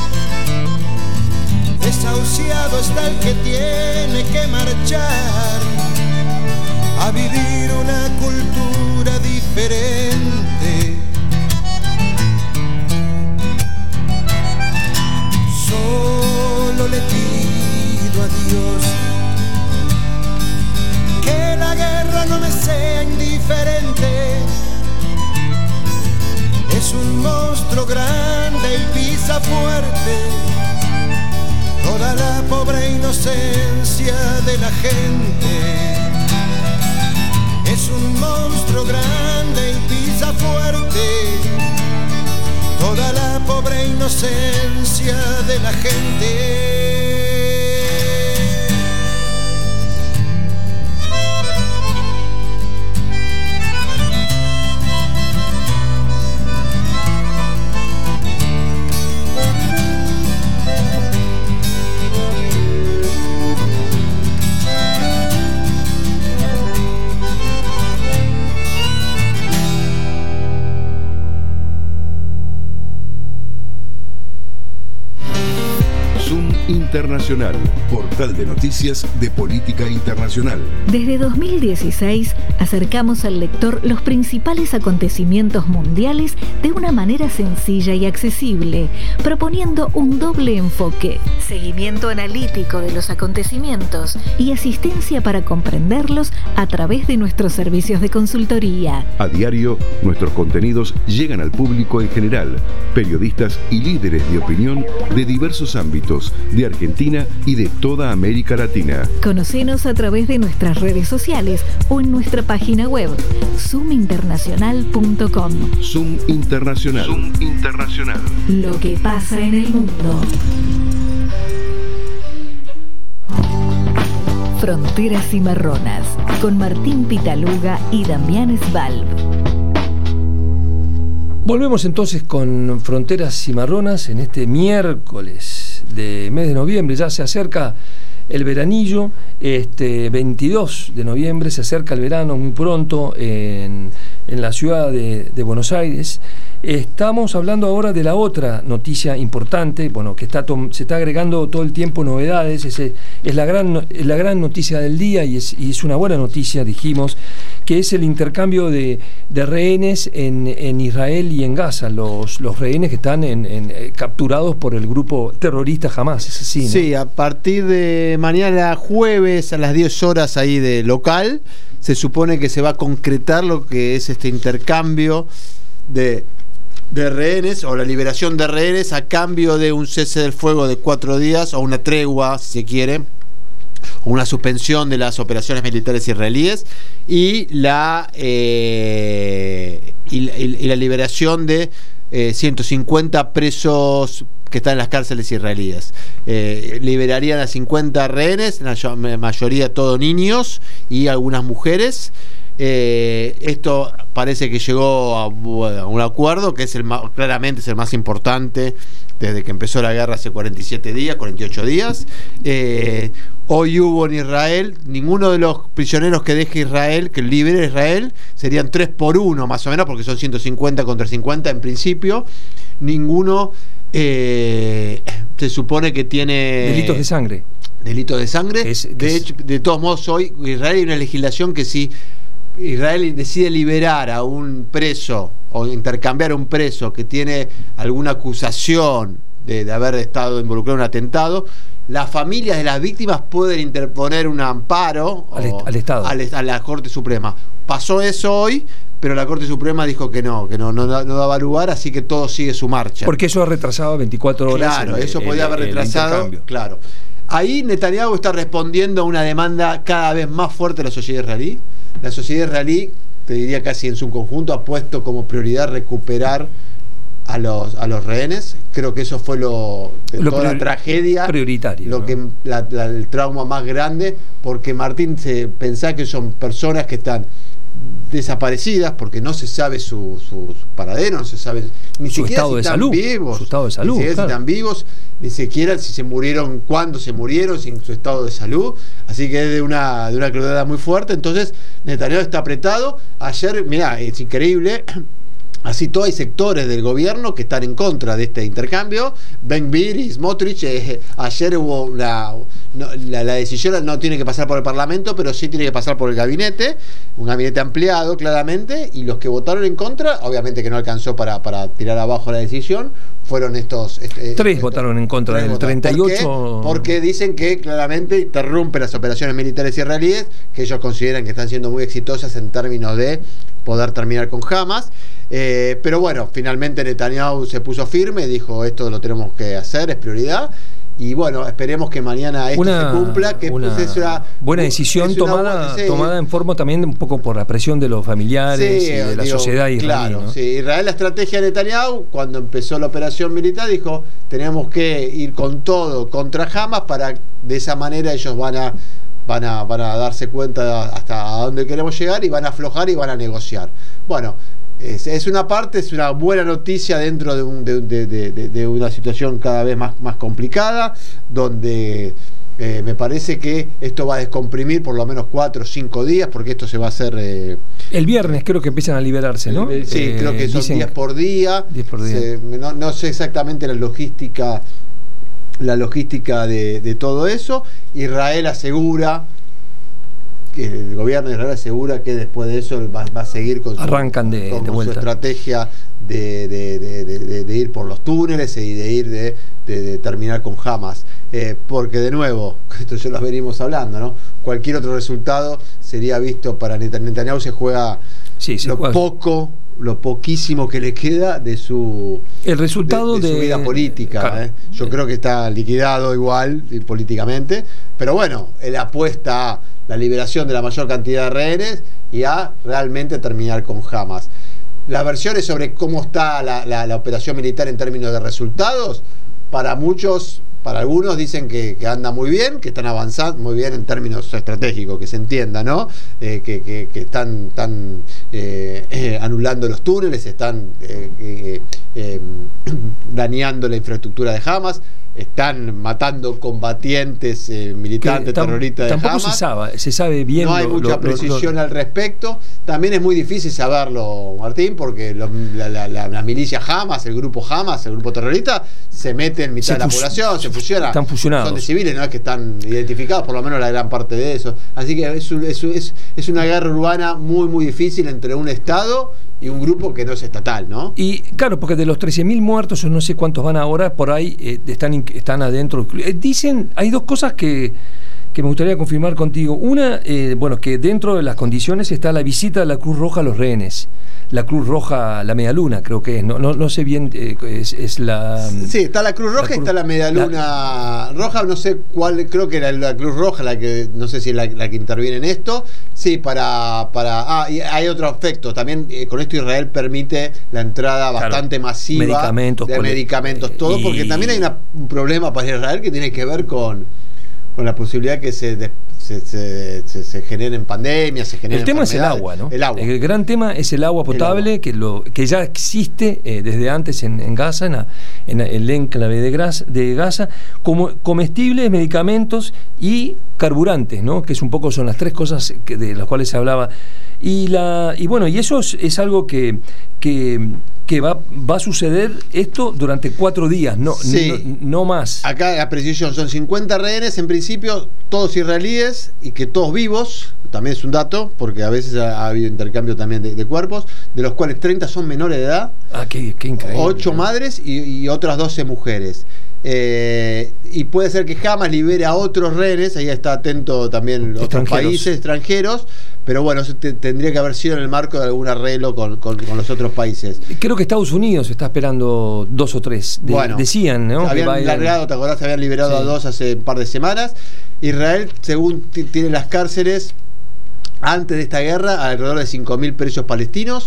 Desahuciado está el que tiene que marchar a vivir una cultura diferente. Solo le pido a Dios que la guerra no me sea indiferente. Es un monstruo grande y pisa fuerte toda la pobre inocencia de la gente. Es un monstruo grande y pisa fuerte, toda la pobre inocencia de la gente. Internacional, portal de noticias de política internacional. Desde dos mil dieciséis acercamos al lector los principales acontecimientos mundiales de una manera sencilla y accesible, proponiendo un doble enfoque: seguimiento analítico de los acontecimientos y asistencia para comprenderlos a través de nuestros servicios de consultoría. A diario, nuestros contenidos llegan al público en general, periodistas y líderes de opinión de diversos ámbitos, de Argentina y de toda América Latina. Conocenos a través de nuestras redes sociales o en nuestra página web zoom internacional punto com. Zoom Internacional. Zoom Internacional. Lo que pasa en el mundo. Fronteras Cimarronas, con Martín Pitaluga y Damián Svalb. Volvemos entonces con Fronteras Cimarronas en este miércoles de mes de noviembre. Ya se acerca el veranillo, este veintidós de noviembre se acerca el verano muy pronto en, en la ciudad de, de Buenos Aires. Estamos hablando ahora de la otra noticia importante, bueno, que está se está agregando todo el tiempo novedades. Es, es, la, gran, es la gran noticia del día y es, y es una buena noticia, dijimos, que es el intercambio de, de rehenes en, en Israel y en Gaza, los, los rehenes que están en, en, eh, capturados por el grupo terrorista Hamas, ¿es así, no? Sí, a partir de mañana jueves a las diez horas ahí de local, se supone que se va a concretar lo que es este intercambio de, de rehenes, o la liberación de rehenes a cambio de un cese del fuego de cuatro días, o una tregua, si se quiere, una suspensión de las operaciones militares israelíes y la eh, y, y, y la liberación de eh, ciento cincuenta presos que están en las cárceles israelíes. Eh, liberarían a cincuenta rehenes, la mayoría todos niños y algunas mujeres. Eh, esto parece que llegó a, a un acuerdo que es el más, claramente es el más importante desde que empezó la guerra hace cuarenta y siete días, cuarenta y ocho días. Eh, hoy hubo en Israel, ninguno de los prisioneros que deje Israel, que libere Israel, serían tres por uno más o menos, porque son ciento cincuenta contra cincuenta en principio. Ninguno eh, se supone que tiene delitos de sangre. Delitos de sangre. Es, de, es... hecho, de todos modos, hoy Israel hay una legislación que si Israel decide liberar a un preso o intercambiar a un preso que tiene alguna acusación de, de haber estado involucrado en un atentado, las familias de las víctimas pueden interponer un amparo al, o, al Estado, al, a la Corte Suprema. Pasó eso hoy, pero la Corte Suprema dijo que no, que no, no, no daba lugar, así que todo sigue su marcha. Porque eso ha retrasado veinticuatro horas. Claro, el, eso el, podía el, haber retrasado. Claro. Ahí Netanyahu está respondiendo a una demanda cada vez más fuerte de la sociedad israelí. La sociedad israelí, te diría casi en su conjunto, ha puesto como prioridad recuperar a los a los rehenes. Creo que eso fue lo, de lo toda priori- la tragedia, prioritario, lo ¿no? que la, la, el trauma más grande, porque Martín se pensaba que son personas que están desaparecidas porque no se sabe su, su, su paradero, no se sabe ni su siquiera estado si de están salud, vivos, su estado de salud, ni siquiera claro. si están vivos, ni siquiera si se murieron, cuándo se murieron, sin su estado de salud. Así que es de una de una crueldad muy fuerte. Entonces Netanyahu está apretado. Ayer, mirá, es increíble. Así todo, hay sectores del gobierno que están en contra de este intercambio. Ben Gvir y Smotrich, eh, ayer hubo una, no, la, la decisión no tiene que pasar por el Parlamento, pero sí tiene que pasar por el gabinete, un gabinete ampliado claramente, y los que votaron en contra, obviamente que no alcanzó para, para tirar abajo la decisión, fueron estos... Este, tres estos, votaron en contra del treinta y ocho. ¿Por qué? Porque dicen que claramente interrumpe las operaciones militares israelíes, que ellos consideran que están siendo muy exitosas en términos de poder terminar con Hamas. Eh, pero bueno, finalmente Netanyahu se puso firme, dijo esto lo tenemos que hacer, es prioridad. Y bueno, esperemos que mañana esto una, se cumpla, que una pues es una buena decisión es una tomada, buena, sí, tomada en forma también un poco por la presión de los familiares sí, y de la digo, sociedad israelí. Claro, ¿no? sí. Israel, la estrategia de Netanyahu, cuando empezó la operación militar, dijo, tenemos que ir con todo contra Hamas para de esa manera ellos van a van a, van a darse cuenta hasta dónde queremos llegar y van a aflojar y van a negociar. Bueno, es, es una parte, es una buena noticia dentro de, un, de, de, de, de una situación cada vez más, más complicada, donde eh, me parece que esto va a descomprimir por lo menos cuatro o cinco días, porque esto se va a hacer... Eh, el viernes creo que empiezan a liberarse, ¿no? Sí, eh, creo que son diez por día. diez por día. Se, no, no sé exactamente la logística la logística de, de todo eso. Israel asegura, que el gobierno de Israel asegura que después de eso va, va a seguir con su, Arrancan de, con de vuelta. su estrategia de, de, de, de, de, de ir por los túneles y de ir de, de, de terminar con Hamas. Eh, porque de nuevo, esto ya lo venimos hablando, ¿no? Cualquier otro resultado sería visto para Netanyahu, se juega sí, se lo juega. poco lo poquísimo que le queda de su el resultado de, de de su vida política. Claro. ¿eh? Yo creo que está liquidado igual políticamente, pero bueno, él apuesta a la liberación de la mayor cantidad de rehenes y a realmente terminar con Hamas. Las versiones sobre cómo está la, la, la operación militar en términos de resultados, para muchos, para algunos dicen que, que anda muy bien, que están avanzando muy bien en términos estratégicos, que se entienda, ¿no? Eh, que, que, que están, están eh, eh, anulando los túneles, están eh, eh, eh, dañando la infraestructura de Hamas, están matando combatientes, eh, militantes, tam, terroristas de tampoco Hamas. Se sabe, se sabe bien. No hay lo, mucha lo, precisión lo, lo, al respecto. También es muy difícil saberlo, Martín, porque lo, la, la, la, la milicia Hamas, el grupo Hamas, el grupo terrorista, se mete en mitad de la población, se fusiona. Están fusionados. Son de civiles, no es que están identificados, por lo menos la gran parte de eso. Así que es, es, es, es una guerra urbana muy, muy difícil entre un Estado y un grupo que no es estatal, ¿no? Y claro, porque de los trece mil muertos, o no sé cuántos van ahora, por ahí eh, están, están adentro. Eh, dicen, hay dos cosas que, que me gustaría confirmar contigo. Una, eh, bueno, que dentro de las condiciones está la visita de la Cruz Roja a los rehenes. La Cruz Roja, la Media Luna, creo que es. No, no, no sé bien, eh, es, es la... Sí, está la Cruz Roja la Cruz, y está la Media Luna la, Roja, no sé cuál, creo que era la Cruz Roja, la que, no sé si es la, la que interviene en esto. Sí, para... para ah, y hay otro aspecto. También eh, con esto Israel permite la entrada claro, bastante masiva medicamentos, de medicamentos, todo, y... porque también hay una, un problema para Israel que tiene que ver con, con la posibilidad que se... De, Se, se, se, se generen pandemias, se generen el tema es el agua, ¿no? El agua. El gran tema es el agua potable, el agua. Que, lo, que ya existe eh, desde antes en, en Gaza, en, la, en el enclave de, Gras, de Gaza, como comestibles, medicamentos y carburantes, ¿no? Que es un poco son las tres cosas que, de las cuales se hablaba. Y la y bueno, y eso es, es algo que, que, que va, va a suceder esto durante cuatro días, no, sí. no, no más. Acá la precisión son cincuenta rehenes, en principio todos israelíes y que todos vivos, también es un dato, porque a veces ha, ha habido intercambio también de, de cuerpos, de los cuales treinta son menores de edad, ah, qué, qué increíble, ocho madres y, y otras doce mujeres. Eh, y puede ser que Hamas libere a otros rehenes, ahí está atento también otros países extranjeros, pero bueno, eso te, tendría que haber sido en el marco de algún arreglo con, con, con los otros países. Creo que Estados Unidos está esperando dos o tres, de, bueno, decían, ¿no? Habían largado, ¿te acordás? Habían liberado sí. a dos hace un par de semanas. Israel, según tiene las cárceles, antes de esta guerra, alrededor de cinco mil presos palestinos,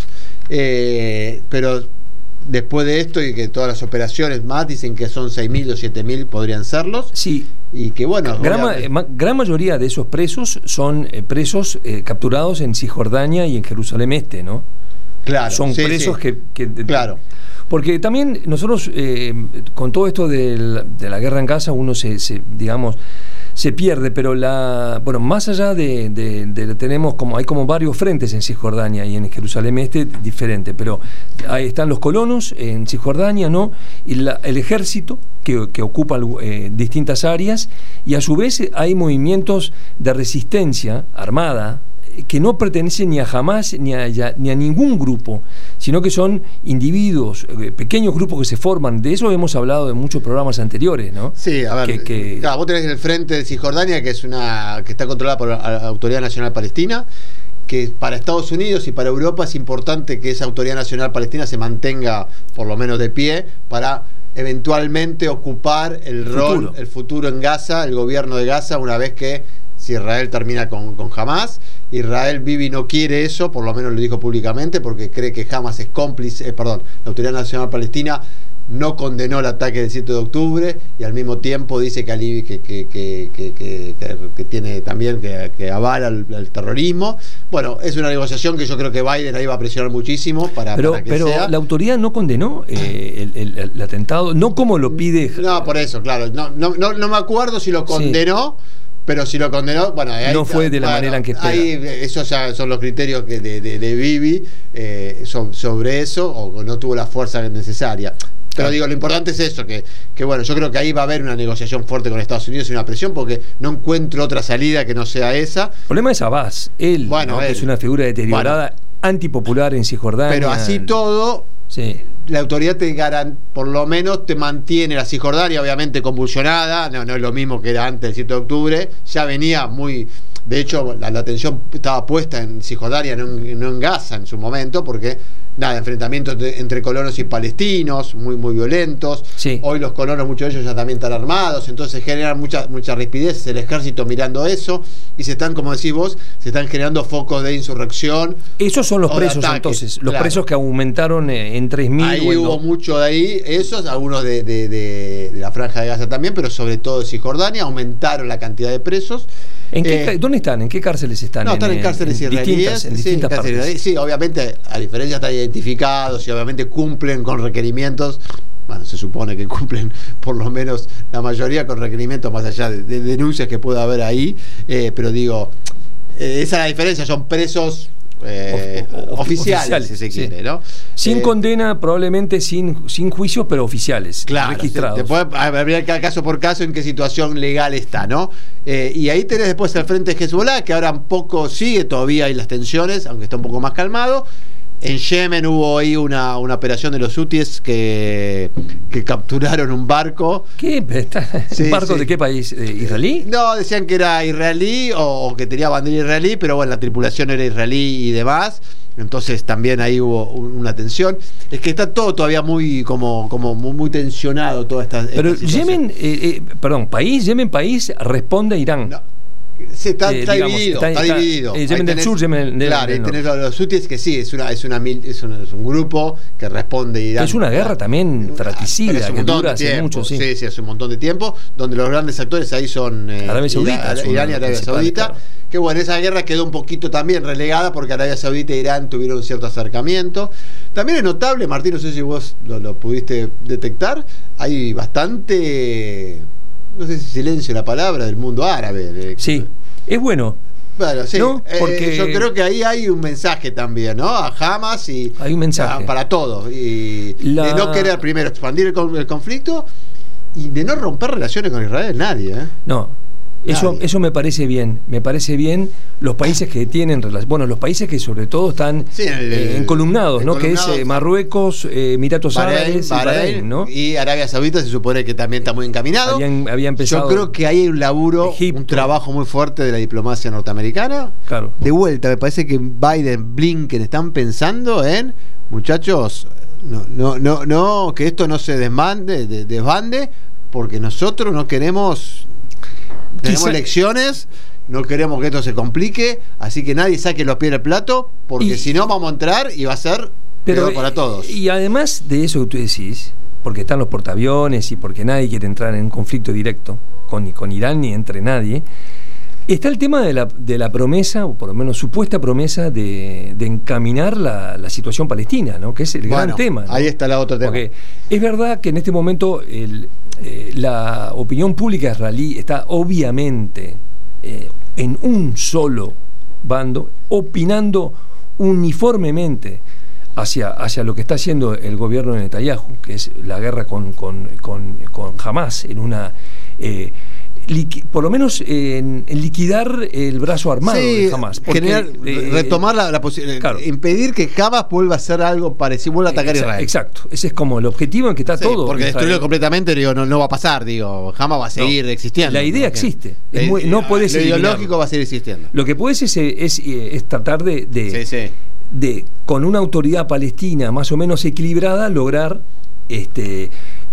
eh, pero después de esto y que todas las operaciones más dicen que son seis mil o siete mil podrían serlos. Sí. Y que bueno. Gran, ma, gran mayoría de esos presos son eh, presos eh, capturados en Cisjordania y en Jerusalén Este, ¿no? Claro. Son sí, presos sí. que, que. Claro. Porque también nosotros, eh, con todo esto de la, de la guerra en Gaza, uno se, se digamos. se pierde, pero la bueno, más allá de, de, de tenemos como hay como varios frentes en Cisjordania y en Jerusalén Este diferente, pero ahí están los colonos en Cisjordania, ¿no? Y la, el ejército que, que ocupa eh, distintas áreas, y a su vez hay movimientos de resistencia armada que no pertenecen ni a Hamas ni a, ni a ningún grupo, sino que son individuos, eh, pequeños grupos que se forman. De eso hemos hablado en muchos programas anteriores, ¿no? Sí, a ver, que, que... Claro, vos tenés el frente de Cisjordania, que es una que está controlada por la Autoridad Nacional Palestina, que para Estados Unidos y para Europa es importante que esa Autoridad Nacional Palestina se mantenga por lo menos de pie para eventualmente ocupar el rol, futuro. el futuro en Gaza, el gobierno de Gaza, una vez que si Israel termina con, con Hamas. Israel Bibi no quiere eso, por lo menos lo dijo públicamente, porque cree que Hamas es cómplice, eh, perdón, la Autoridad Nacional Palestina no condenó el ataque del siete de octubre y al mismo tiempo dice que que, que, que, que, que, que, que tiene también que, que avala el, el terrorismo. Bueno, es una negociación que yo creo que Biden ahí va a presionar muchísimo para, pero, para que pero sea. La autoridad no condenó eh, el, el, el atentado, no como lo pide. No, por eso, claro. No, no, no, no me acuerdo si lo condenó. Sí. Pero si lo condenó, bueno, ahí no fue de la bueno, manera en que espera. Ahí, esos ya son los criterios que de, de, de Bibi eh, so, sobre eso, o no tuvo la fuerza necesaria. Pero claro. digo, lo importante es eso, que, que bueno, yo creo que ahí va a haber una negociación fuerte con Estados Unidos y una presión, porque no encuentro otra salida que no sea esa. El problema es Abbas, él, bueno, ¿no? él. que es una figura deteriorada, bueno, antipopular en Cisjordania. Pero así todo, sí. la autoridad te garan, por lo menos te mantiene la Cisjordania, obviamente convulsionada, no, no es lo mismo que era antes del siete de octubre, ya venía muy... De hecho, la, la atención estaba puesta en Cisjordania, no en, no en Gaza en su momento, porque nada, enfrentamientos de, entre colonos y palestinos, muy muy violentos. Sí. Hoy los colonos, muchos de ellos ya también están armados, entonces generan mucha, mucha rispidez el ejército mirando eso, y se están, como decís vos, se están generando focos de insurrección. Esos son los presos entonces, los claro. presos que aumentaron en tres mil. Ahí bueno. hubo mucho de ahí, esos, algunos de, de, de, de la Franja de Gaza también, pero sobre todo de Cisjordania, aumentaron la cantidad de presos. ¿En qué, eh, ¿Dónde están? ¿En qué cárceles están? No, están en, en cárceles en israelíes. Distintas, en sí, distintas en cárceles partes. Sí, obviamente, a diferencia están identificados y obviamente cumplen con requerimientos. Bueno, se supone que cumplen por lo menos la mayoría con requerimientos más allá de, de denuncias que pueda haber ahí. Eh, pero digo, eh, esa es la diferencia, son presos... Eh, o, o, oficiales, oficiales, si se quiere, sí. ¿no? Sin eh, condena, probablemente sin, sin juicios, pero oficiales, claro, registrados. Después habría caso por caso en qué situación legal está, ¿no? Eh, y ahí tenés después el frente de Hezbollah, que ahora un poco sigue, todavía hay las tensiones, aunque está un poco más calmado. En Yemen hubo ahí una, una operación de los hutíes que, que capturaron un barco. ¿Qué? Sí, ¿Un barco sí. de qué país? ¿Israelí? No, decían que era israelí o, o que tenía bandera israelí, pero bueno, la tripulación era israelí y demás. Entonces también ahí hubo una tensión. Es que está todo todavía muy como, como muy, muy tensionado toda esta, esta Pero situación. Yemen, eh, eh, perdón, país, Yemen país responde a Irán. No. Sí, está, eh, está digamos, dividido, está, está dividido. Eh, Yemen del Sur, Yemen del Claro, del ahí tenés norte. los hutíes que sí, es una, es una es un, es un grupo que responde a Irán. Es una guerra también fratricida, que dura hace tiempo, mucho, sí. Sí, sí, hace un montón de tiempo, donde los grandes actores ahí son eh, Arabia Saudita, Irán, Irán y Arabia Saudita. Claro. Que bueno, esa guerra quedó un poquito también relegada porque Arabia Saudita e Irán tuvieron un cierto acercamiento. También es notable, Martín, no sé si vos lo, lo pudiste detectar, hay bastante, no sé si silencio la palabra, del mundo árabe. De, sí. Es bueno. Bueno, sí, ¿no? Porque eh, yo creo que ahí hay un mensaje también, ¿no? A Hamas y hay un mensaje a, para todos. Y La... de no querer primero expandir el, el conflicto y de no romper relaciones con Israel, nadie, ¿eh? No. Eso, eso me parece bien, me parece bien los países que tienen relación, bueno, los países que sobre todo están sí, el, eh, encolumnados, el, ¿no? Que es eh, Marruecos, eh, Emiratos Bahrein, Árabes, Bahrein, y Bahrein, ¿no? Y Arabia Saudita se supone que también está muy encaminado. Habían, había empezado. Yo creo que hay un laburo, Egipto. un trabajo muy fuerte de la diplomacia norteamericana. Claro. De vuelta, me parece que Biden, Blinken están pensando en, muchachos, no, no, no, no, que esto no se desmande, de, desbande, porque nosotros no queremos. Tenemos Quizá... elecciones, no queremos que esto se complique, así que nadie saque los pies del plato, porque y... si no vamos a entrar y va a ser pero, peor para todos. Y además de eso que tú decís, porque están los portaaviones y porque nadie quiere entrar en un conflicto directo con, con Irán ni entre nadie, está el tema de la, de la promesa, o por lo menos supuesta promesa, de, de encaminar la, la situación palestina, ¿no? Que es el bueno, gran tema, ¿no? Ahí está la otra tema. Porque es verdad que en este momento el, eh, la opinión pública israelí está obviamente eh, en un solo bando, opinando uniformemente hacia, hacia lo que está haciendo el gobierno de Netanyahu, que es la guerra con, con, con, con Hamas, en una... Eh, Liqui, por lo menos eh, en, en liquidar el brazo armado sí, de Hamas, porque, generar, eh, retomar la, la posibilidad, claro. impedir que Hamas vuelva a hacer algo parecido, vuelva a atacar a Israel. Exacto, ese es como el objetivo en que está sí, todo. Porque destruirlo completamente digo, no, no va a pasar, digo, Hamas va a seguir no, existiendo. La idea porque, existe, es muy, eh, no puedes lo eliminarlo. Ideológico va a seguir existiendo. Lo que puedes es, es, es tratar de, de, sí, sí. de, con una autoridad palestina más o menos equilibrada, lograr este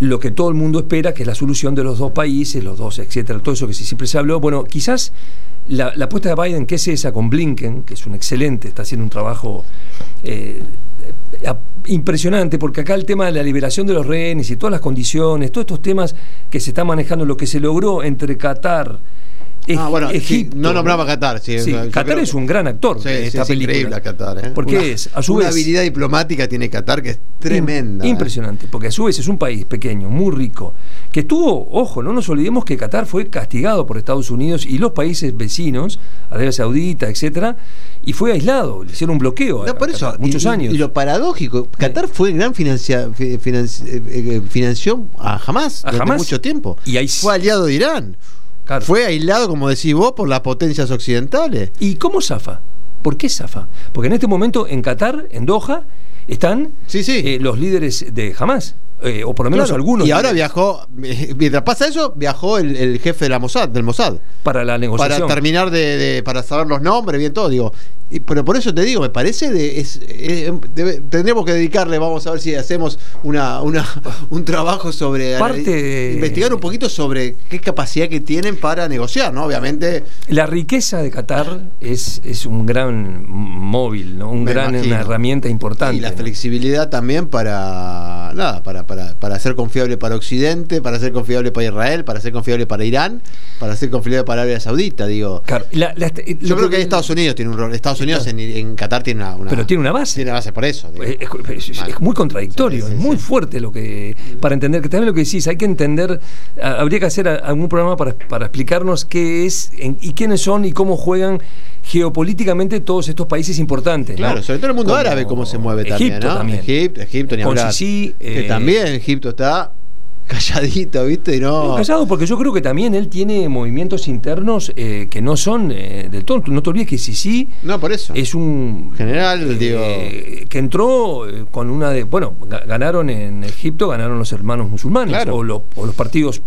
lo que todo el mundo espera, que es la solución de los dos países, los dos, etcétera, todo eso que siempre se habló. Bueno, quizás la, la apuesta de Biden, que es esa con Blinken, que es un excelente, está haciendo un trabajo eh, impresionante, porque acá el tema de la liberación de los rehenes y todas las condiciones, todos estos temas que se están manejando, lo que se logró entre Qatar, Ah, bueno, Egipto, sí, no nombraba a Qatar. Sí, sí, Qatar es un gran actor sí, de esta sí, es película. Increíble Qatar, ¿eh? Porque una, es, a su una vez, habilidad diplomática tiene Qatar que es tremenda. Impresionante, ¿eh? Porque a su vez es un país pequeño, muy rico, que estuvo, ojo, no nos olvidemos que Qatar fue castigado por Estados Unidos y los países vecinos, Arabia Saudita, etcétera, y fue aislado, le hicieron un bloqueo no, a, por eso, Qatar, muchos y, años. Y lo paradójico, Qatar sí. fue gran financia, financi, eh, financió a Hamas a durante Hamas, mucho tiempo. Y ahí, fue aliado de Irán. Claro. Fue aislado, como decís vos, por las potencias occidentales. ¿Y cómo zafa? ¿Por qué zafa? Porque en este momento en Qatar, en Doha, están sí, sí. Eh, los líderes de Hamas. Eh, o por lo menos claro, algunos. Y ahora viajó, mientras pasa eso, viajó el, el jefe de la Mossad, del Mossad. Para la negociación. Para terminar de, de para saber los nombres, bien todo, digo. Y, pero por eso te digo, me parece de, es, es, debe, tendremos que dedicarle, vamos a ver si hacemos una, una un trabajo sobre Parte, investigar un poquito sobre qué capacidad que tienen para negociar, ¿no? Obviamente. La riqueza de Qatar es, es un gran móvil, ¿no? Un gran, una herramienta importante. Y la ¿no? flexibilidad también para nada, para, para, para ser confiable para Occidente, para ser confiable para Israel, para ser confiable para Irán, para ser confiable para Arabia Saudita, digo. Claro, la, la, Yo creo que, que Estados Unidos tiene un rol. Estados Unidos en, en Qatar tiene una, una. Pero tiene una base. Tiene una base por eso. Es, es, es, es muy contradictorio, sí, sí, es muy sí. fuerte lo que. Para entender, que también lo que decís, hay que entender. Habría que hacer algún programa para, para explicarnos qué es en, y quiénes son y cómo juegan geopolíticamente todos estos países importantes. Claro, ¿no? sobre todo el mundo Como árabe, cómo se mueve Egipto también, ¿no? También. Egipto, Egipto, ni Con hablar. Sisi, que eh, también Egipto está calladito, ¿viste? Y no... no callado, porque yo creo que también él tiene movimientos internos eh, que no son eh, del todo. No te olvides que Sisi no, por eso. es un general, eh, digo, que entró con una de. Bueno, ganaron en Egipto, ganaron los hermanos musulmanes, claro. o, lo, o los partidos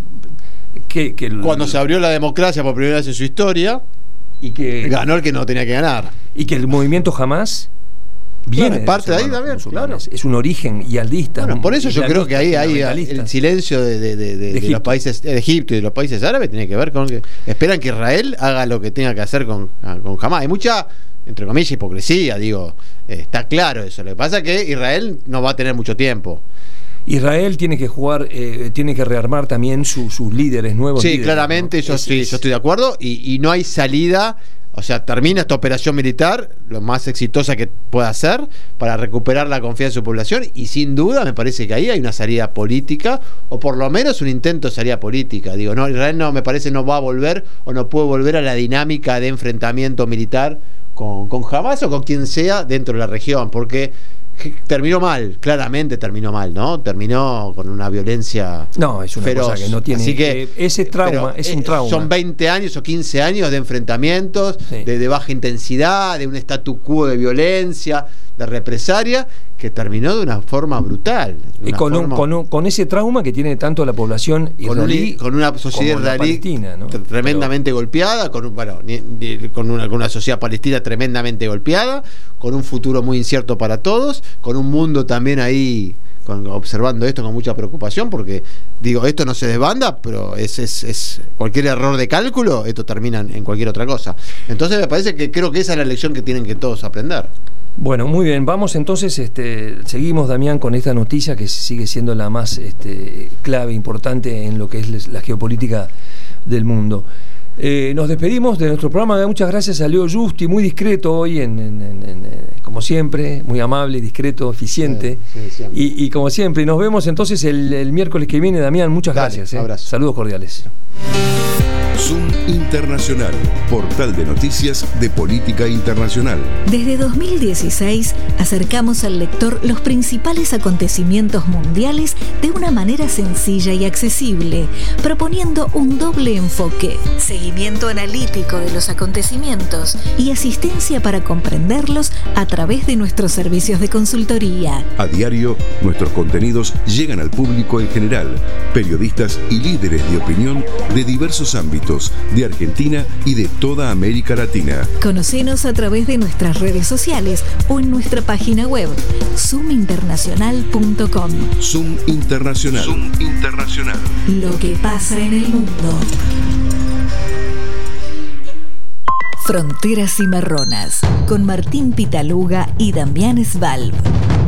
que, que cuando el, se abrió la democracia por primera vez en su historia, y que ganó el que no tenía que ganar. Y que el movimiento jamás. Viene claro, parte de ahí también, claro. Es un origen yaldista. Bueno, por eso yo creo que ahí hay el silencio de, de, de, de, de, de los países de Egipto y de los países árabes tiene que ver con que esperan que Israel haga lo que tenga que hacer con, con Hamas. Hay mucha, entre comillas, hipocresía, digo, eh, está claro eso. Lo que pasa es que Israel no va a tener mucho tiempo. Israel tiene que jugar, eh, tiene que rearmar también su, sus líderes nuevos. Sí, líderes, claramente, ¿no? yo, es, sí, es, yo estoy de acuerdo y, y no hay salida. O sea, termina esta operación militar, lo más exitosa que pueda hacer, para recuperar la confianza de su población, y sin duda me parece que ahí hay una salida política, o por lo menos un intento de salida política. Digo, no, Israel no, me parece no va a volver, o no puede volver a la dinámica de enfrentamiento militar con, con Hamas o con quien sea dentro de la región, porque terminó mal, claramente terminó mal, ¿no? Terminó con una violencia no, es una feroz. Cosa que no tiene. Así que ese trauma es un trauma. Son veinte años o quince años de enfrentamientos, sí. de, de baja intensidad, de un statu quo de violencia, de represalia, que terminó de una forma brutal. De y una con, forma, un, con, un, con ese trauma que tiene tanto la población israelí, con, un, con una sociedad israelí, ¿no? tremendamente Pero, golpeada, con, un, bueno, ni, ni, con, una, con una sociedad palestina tremendamente golpeada, con un futuro muy incierto para todos, con un mundo también ahí con, observando esto con mucha preocupación, porque digo, esto no se desbanda, pero es, es, es cualquier error de cálculo, esto termina en cualquier otra cosa. Entonces me parece que creo que esa es la lección que tienen que todos aprender. Bueno, muy bien, vamos entonces, este, seguimos, Damián, con esta noticia que sigue siendo la más este, clave, importante en lo que es la geopolítica del mundo. Eh, nos despedimos de nuestro programa. Muchas gracias a Leo Justi, muy discreto hoy, en, en, en, en, como siempre, muy amable, discreto, eficiente. Sí, sí, y, y como siempre, nos vemos entonces el, el miércoles que viene, Damián. Muchas Dale, gracias. Eh. Saludos cordiales. Zoom Internacional, portal de noticias de política internacional. Desde dos mil dieciséis acercamos al lector los principales acontecimientos mundiales de una manera sencilla y accesible, proponiendo un doble enfoque: seguimiento analítico de los acontecimientos y asistencia para comprenderlos a través de nuestros servicios de consultoría. A diario, nuestros contenidos llegan al público en general, periodistas y líderes de opinión de diversos ámbitos de Argentina y de toda América Latina. Conocenos a través de nuestras redes sociales o en nuestra página web zoom internacional punto com. Zoom Internacional. Zoom Internacional. Lo que pasa en el mundo. Fronteras Cimarronas, con Martín Pitaluga y Damián Svalb.